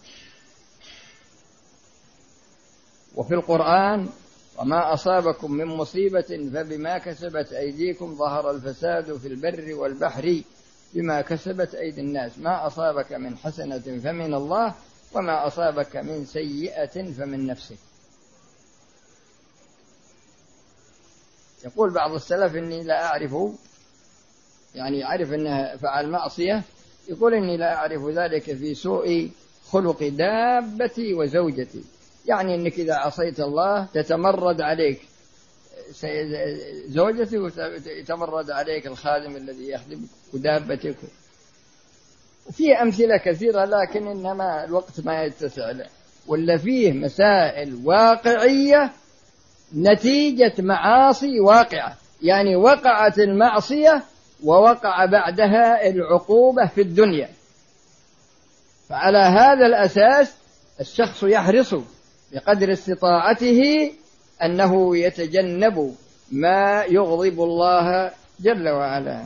S2: وفي القرآن وما أصابكم من مصيبة فبما كسبت أيديكم ظهر الفساد في البر والبحر بما كسبت أيدي الناس ما أصابك من حسنة فمن الله وما أصابك من سيئة فمن نفسك. يقول بعض السلف إني لا أعرف، يعني يعرف أنه فعل معصية، يقول إني لا أعرف ذلك في سوء خلق دابتي وزوجتي، يعني أنك إذا عصيت الله تتمرد عليك زوجتي وتتمرد عليك الخادم الذي يخدمك ودابتك. وفي أمثلة كثيرة لكن إنما الوقت ما يتسع له. ولا فيه مسائل واقعية نتيجة معاصي واقعة، يعني وقعت المعصية ووقع بعدها العقوبة في الدنيا. فعلى هذا الأساس الشخص يحرص بقدر استطاعته أنه يتجنب ما يغضب الله جل وعلا.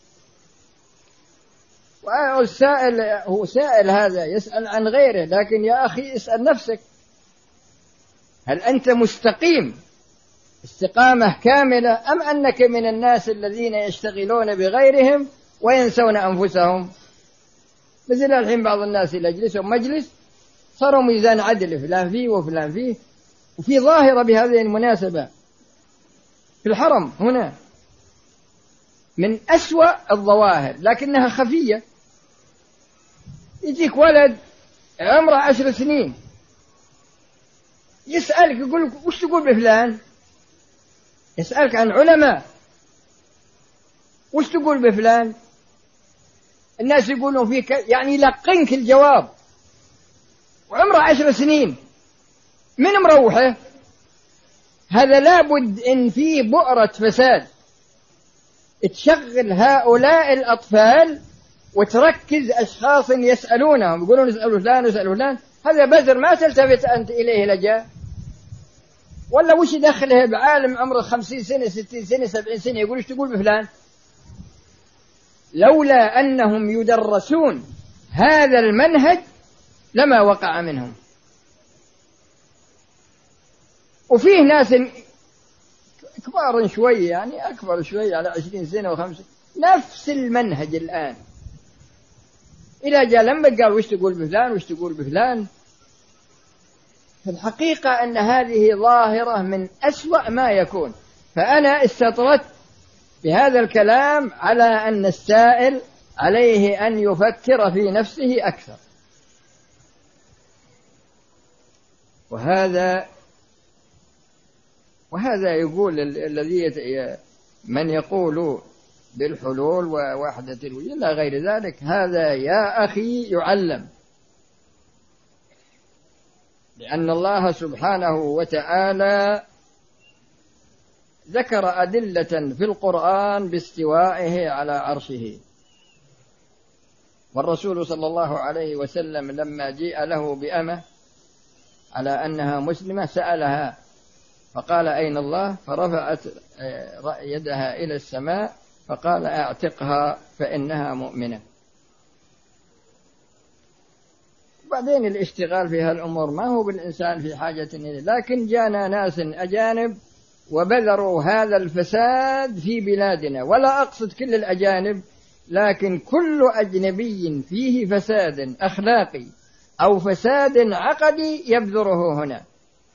S2: والسائل هو سائل هذا يسأل عن غيره، لكن يا أخي اسأل نفسك هل أنت مستقيم استقامة كاملة أم أنك من الناس الذين يشتغلون بغيرهم وينسون أنفسهم؟ مثل الحين بعض الناس يجلسون مجلس صاروا ميزان عدل، فلان فيه وفلان فيه. وفي ظاهرة بهذه المناسبة في الحرم هنا من أسوأ الظواهر لكنها خفية. يجيك ولد عمره عشر سنين يسألك يقول وش تقول بفلان؟ يسألك عن علماء وش تقول بفلان؟ الناس يقولون فيك، يعني يلقنك الجواب وعمره عشر سنين من مروحه. هذا لابد إن فيه بؤرة فساد تشغل هؤلاء الأطفال وتركز أشخاص يسألونهم يقولون اسألوا فلان واسألوا فلان. هذا بذر ما تلتفت أنت إليه لجأ. ولا وش دخله بعالم عمره خمسين سنة ستين سنة سبعين سنة يقول ايش تقول بفلان؟ لولا أنهم يدرسون هذا المنهج لما وقع منهم. وفيه ناس كبار شوي، يعني أكبر شوي على عشرين سنة وخمسين، نفس المنهج الآن. إذا جاء لما قال وش تقول بفلان وش تقول بفلان، في الحقيقة أن هذه ظاهرة من أسوأ ما يكون. فأنا استطردت بهذا الكلام على أن السائل عليه أن يفكر في نفسه أكثر. وهذا وهذا يقول الذي من يقول بالحلول ووحدة الوجود لا غير ذلك، هذا يا أخي يعلم، لأن الله سبحانه وتعالى ذكر أدلة في القرآن باستوائه على عرشه. والرسول صلى الله عليه وسلم لما جيء له بأمة على أنها مسلمة سألها فقال أين الله؟ فرفعت يدها إلى السماء فقال أعتقها فإنها مؤمنة. بعدين الاشتغال في هالأمور ما هو بالإنسان في حاجة إليه، لكن جانا ناس أجانب وبذروا هذا الفساد في بلادنا. ولا أقصد كل الأجانب، لكن كل أجنبي فيه فساد أخلاقي أو فساد عقدي يبذره هنا.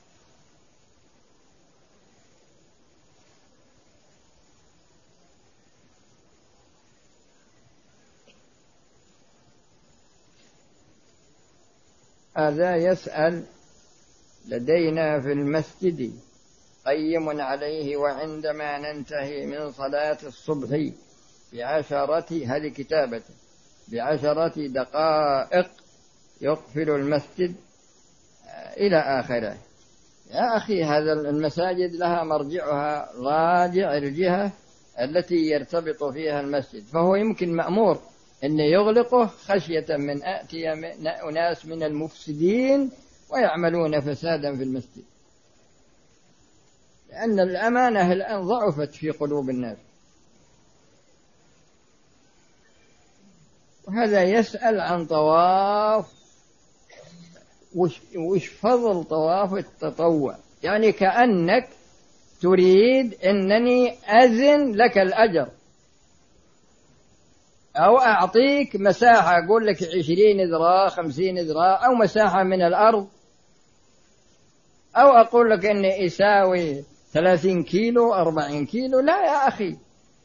S2: هذا يسأل لدينا في المسجد قيم عليه وعندما ننتهي من صلاة الصبح بعشرة، هذه كتابة بعشرة دقائق يقفل المسجد إلى آخره. يا أخي هذا المساجد لها مرجعها راجع الجهة التي يرتبط فيها المسجد، فهو يمكن مأمور أن يغلقه خشية من أتي أناس من المفسدين ويعملون فسادا في المسجد، لأن الأمانة الآن ضعفت في قلوب الناس. وهذا يسأل عن طواف، وش, وش فضل طواف التطوع؟ يعني كأنك تريد أنني أذن لك الأجر، أو أعطيك مساحة أقول لك عشرين ذراع خمسين ذراع أو مساحة من الأرض، أو أقول لك أني يساوي ثلاثين كيلو أربعين كيلو. لا يا أخي،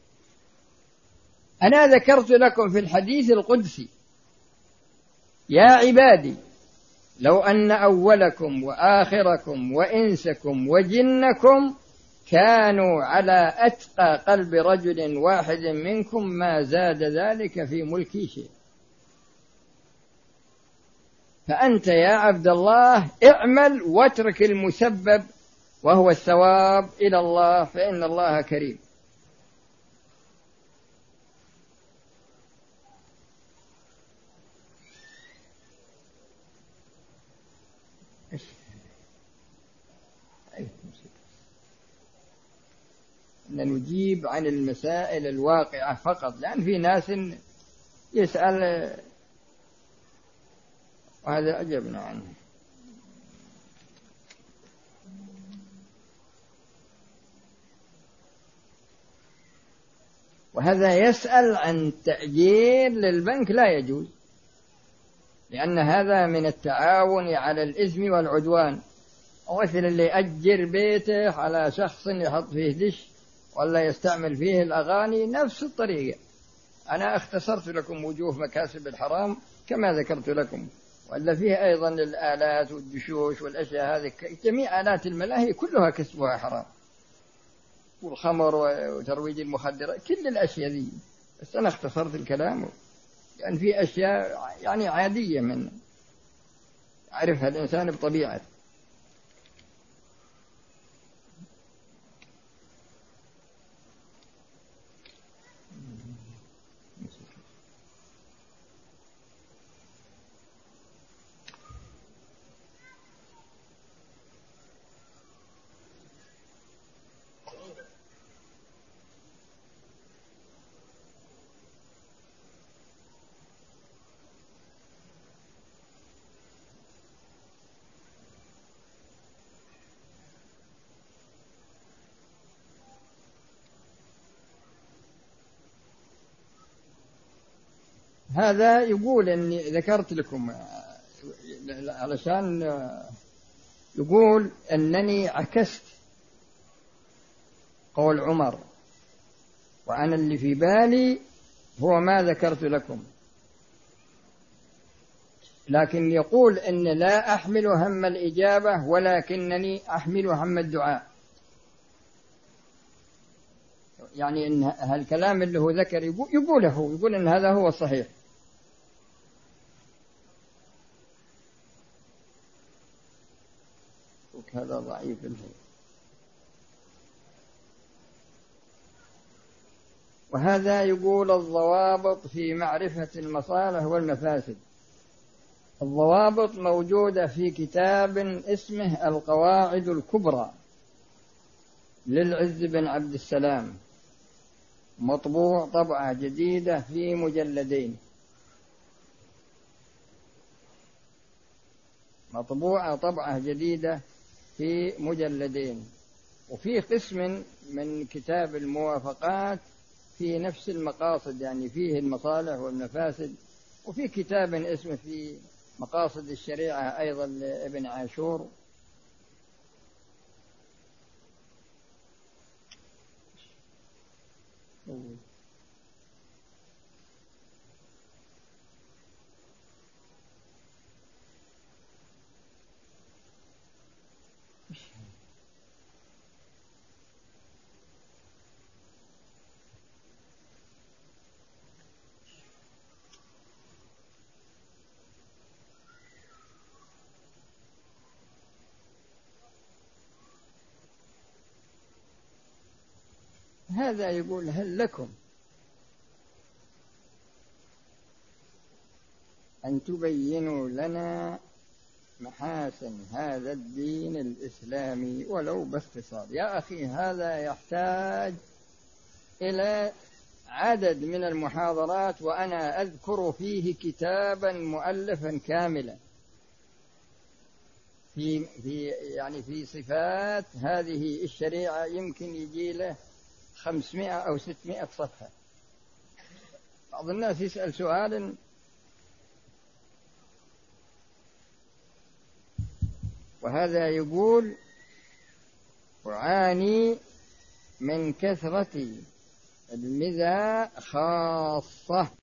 S2: أنا ذكرت لكم في الحديث القدسي: يا عبادي لو أن أولكم وآخركم وإنسكم وجنكم كانوا على أتقى قلب رجل واحد منكم ما زاد ذلك في ملكي شيء. فأنت يا عبد الله اعمل واترك المسبب وهو الثواب إلى الله، فإن الله كريم. أن نجيب عن المسائل الواقعة فقط، لأن في ناس يسأل وهذا أجبنا عنه. وهذا يسأل عن تأجير للبنك، لا يجوز، لأن هذا من التعاون على الإثم والعدوان. مثل اللي يأجر بيته على شخص يحط فيه دش ولا يستعمل فيه الأغاني، نفس الطريقة. أنا اختصرت لكم وجوه مكاسب الحرام كما ذكرت لكم، وإلا فيه أيضا الآلات والدشوش والأشياء هذه، جميع آلات الملاهي كلها كسبها حرام، والخمر وترويج المخدرات، كل الأشياء ذي. بس أنا اختصرت الكلام، لأن يعني في أشياء يعني عادية من يعرفها الإنسان بطبيعته. هذا يقول أني ذكرت لكم علشان يقول أنني عكست قول عمر، وأنا اللي في بالي هو ما ذكرت لكم، لكن يقول أن لا أحمل هم الإجابة ولكنني أحمل هم الدعاء. يعني إن هالكلام اللي هو ذكر يقوله، يقول أن هذا هو الصحيح. هذا ضعيف الهي. وهذا يقول الضوابط في معرفة المصالح والمفاسد. الضوابط موجودة في كتاب اسمه القواعد الكبرى للعز بن عبد السلام، مطبوع طبعة جديدة في مجلدين، مطبوعة طبعة جديدة في مجلدين. وفي قسم من كتاب الموافقات في نفس المقاصد، يعني فيه المصالح والمفاسد. وفي كتاب اسمه في مقاصد الشريعة أيضا لابن عاشور. هذا يقول هل لكم أن تبينوا لنا محاسن هذا الدين الإسلامي ولو باختصار؟ يا أخي هذا يحتاج إلى عدد من المحاضرات، وأنا أذكر فيه كتابا مؤلفا كاملا في في يعني في صفات هذه الشريعة، يمكن يجي له خمسمائة أو ستمائة صفحة. بعض الناس يسأل سؤال وهذا يقول أعاني من كثرة المذى خاصة.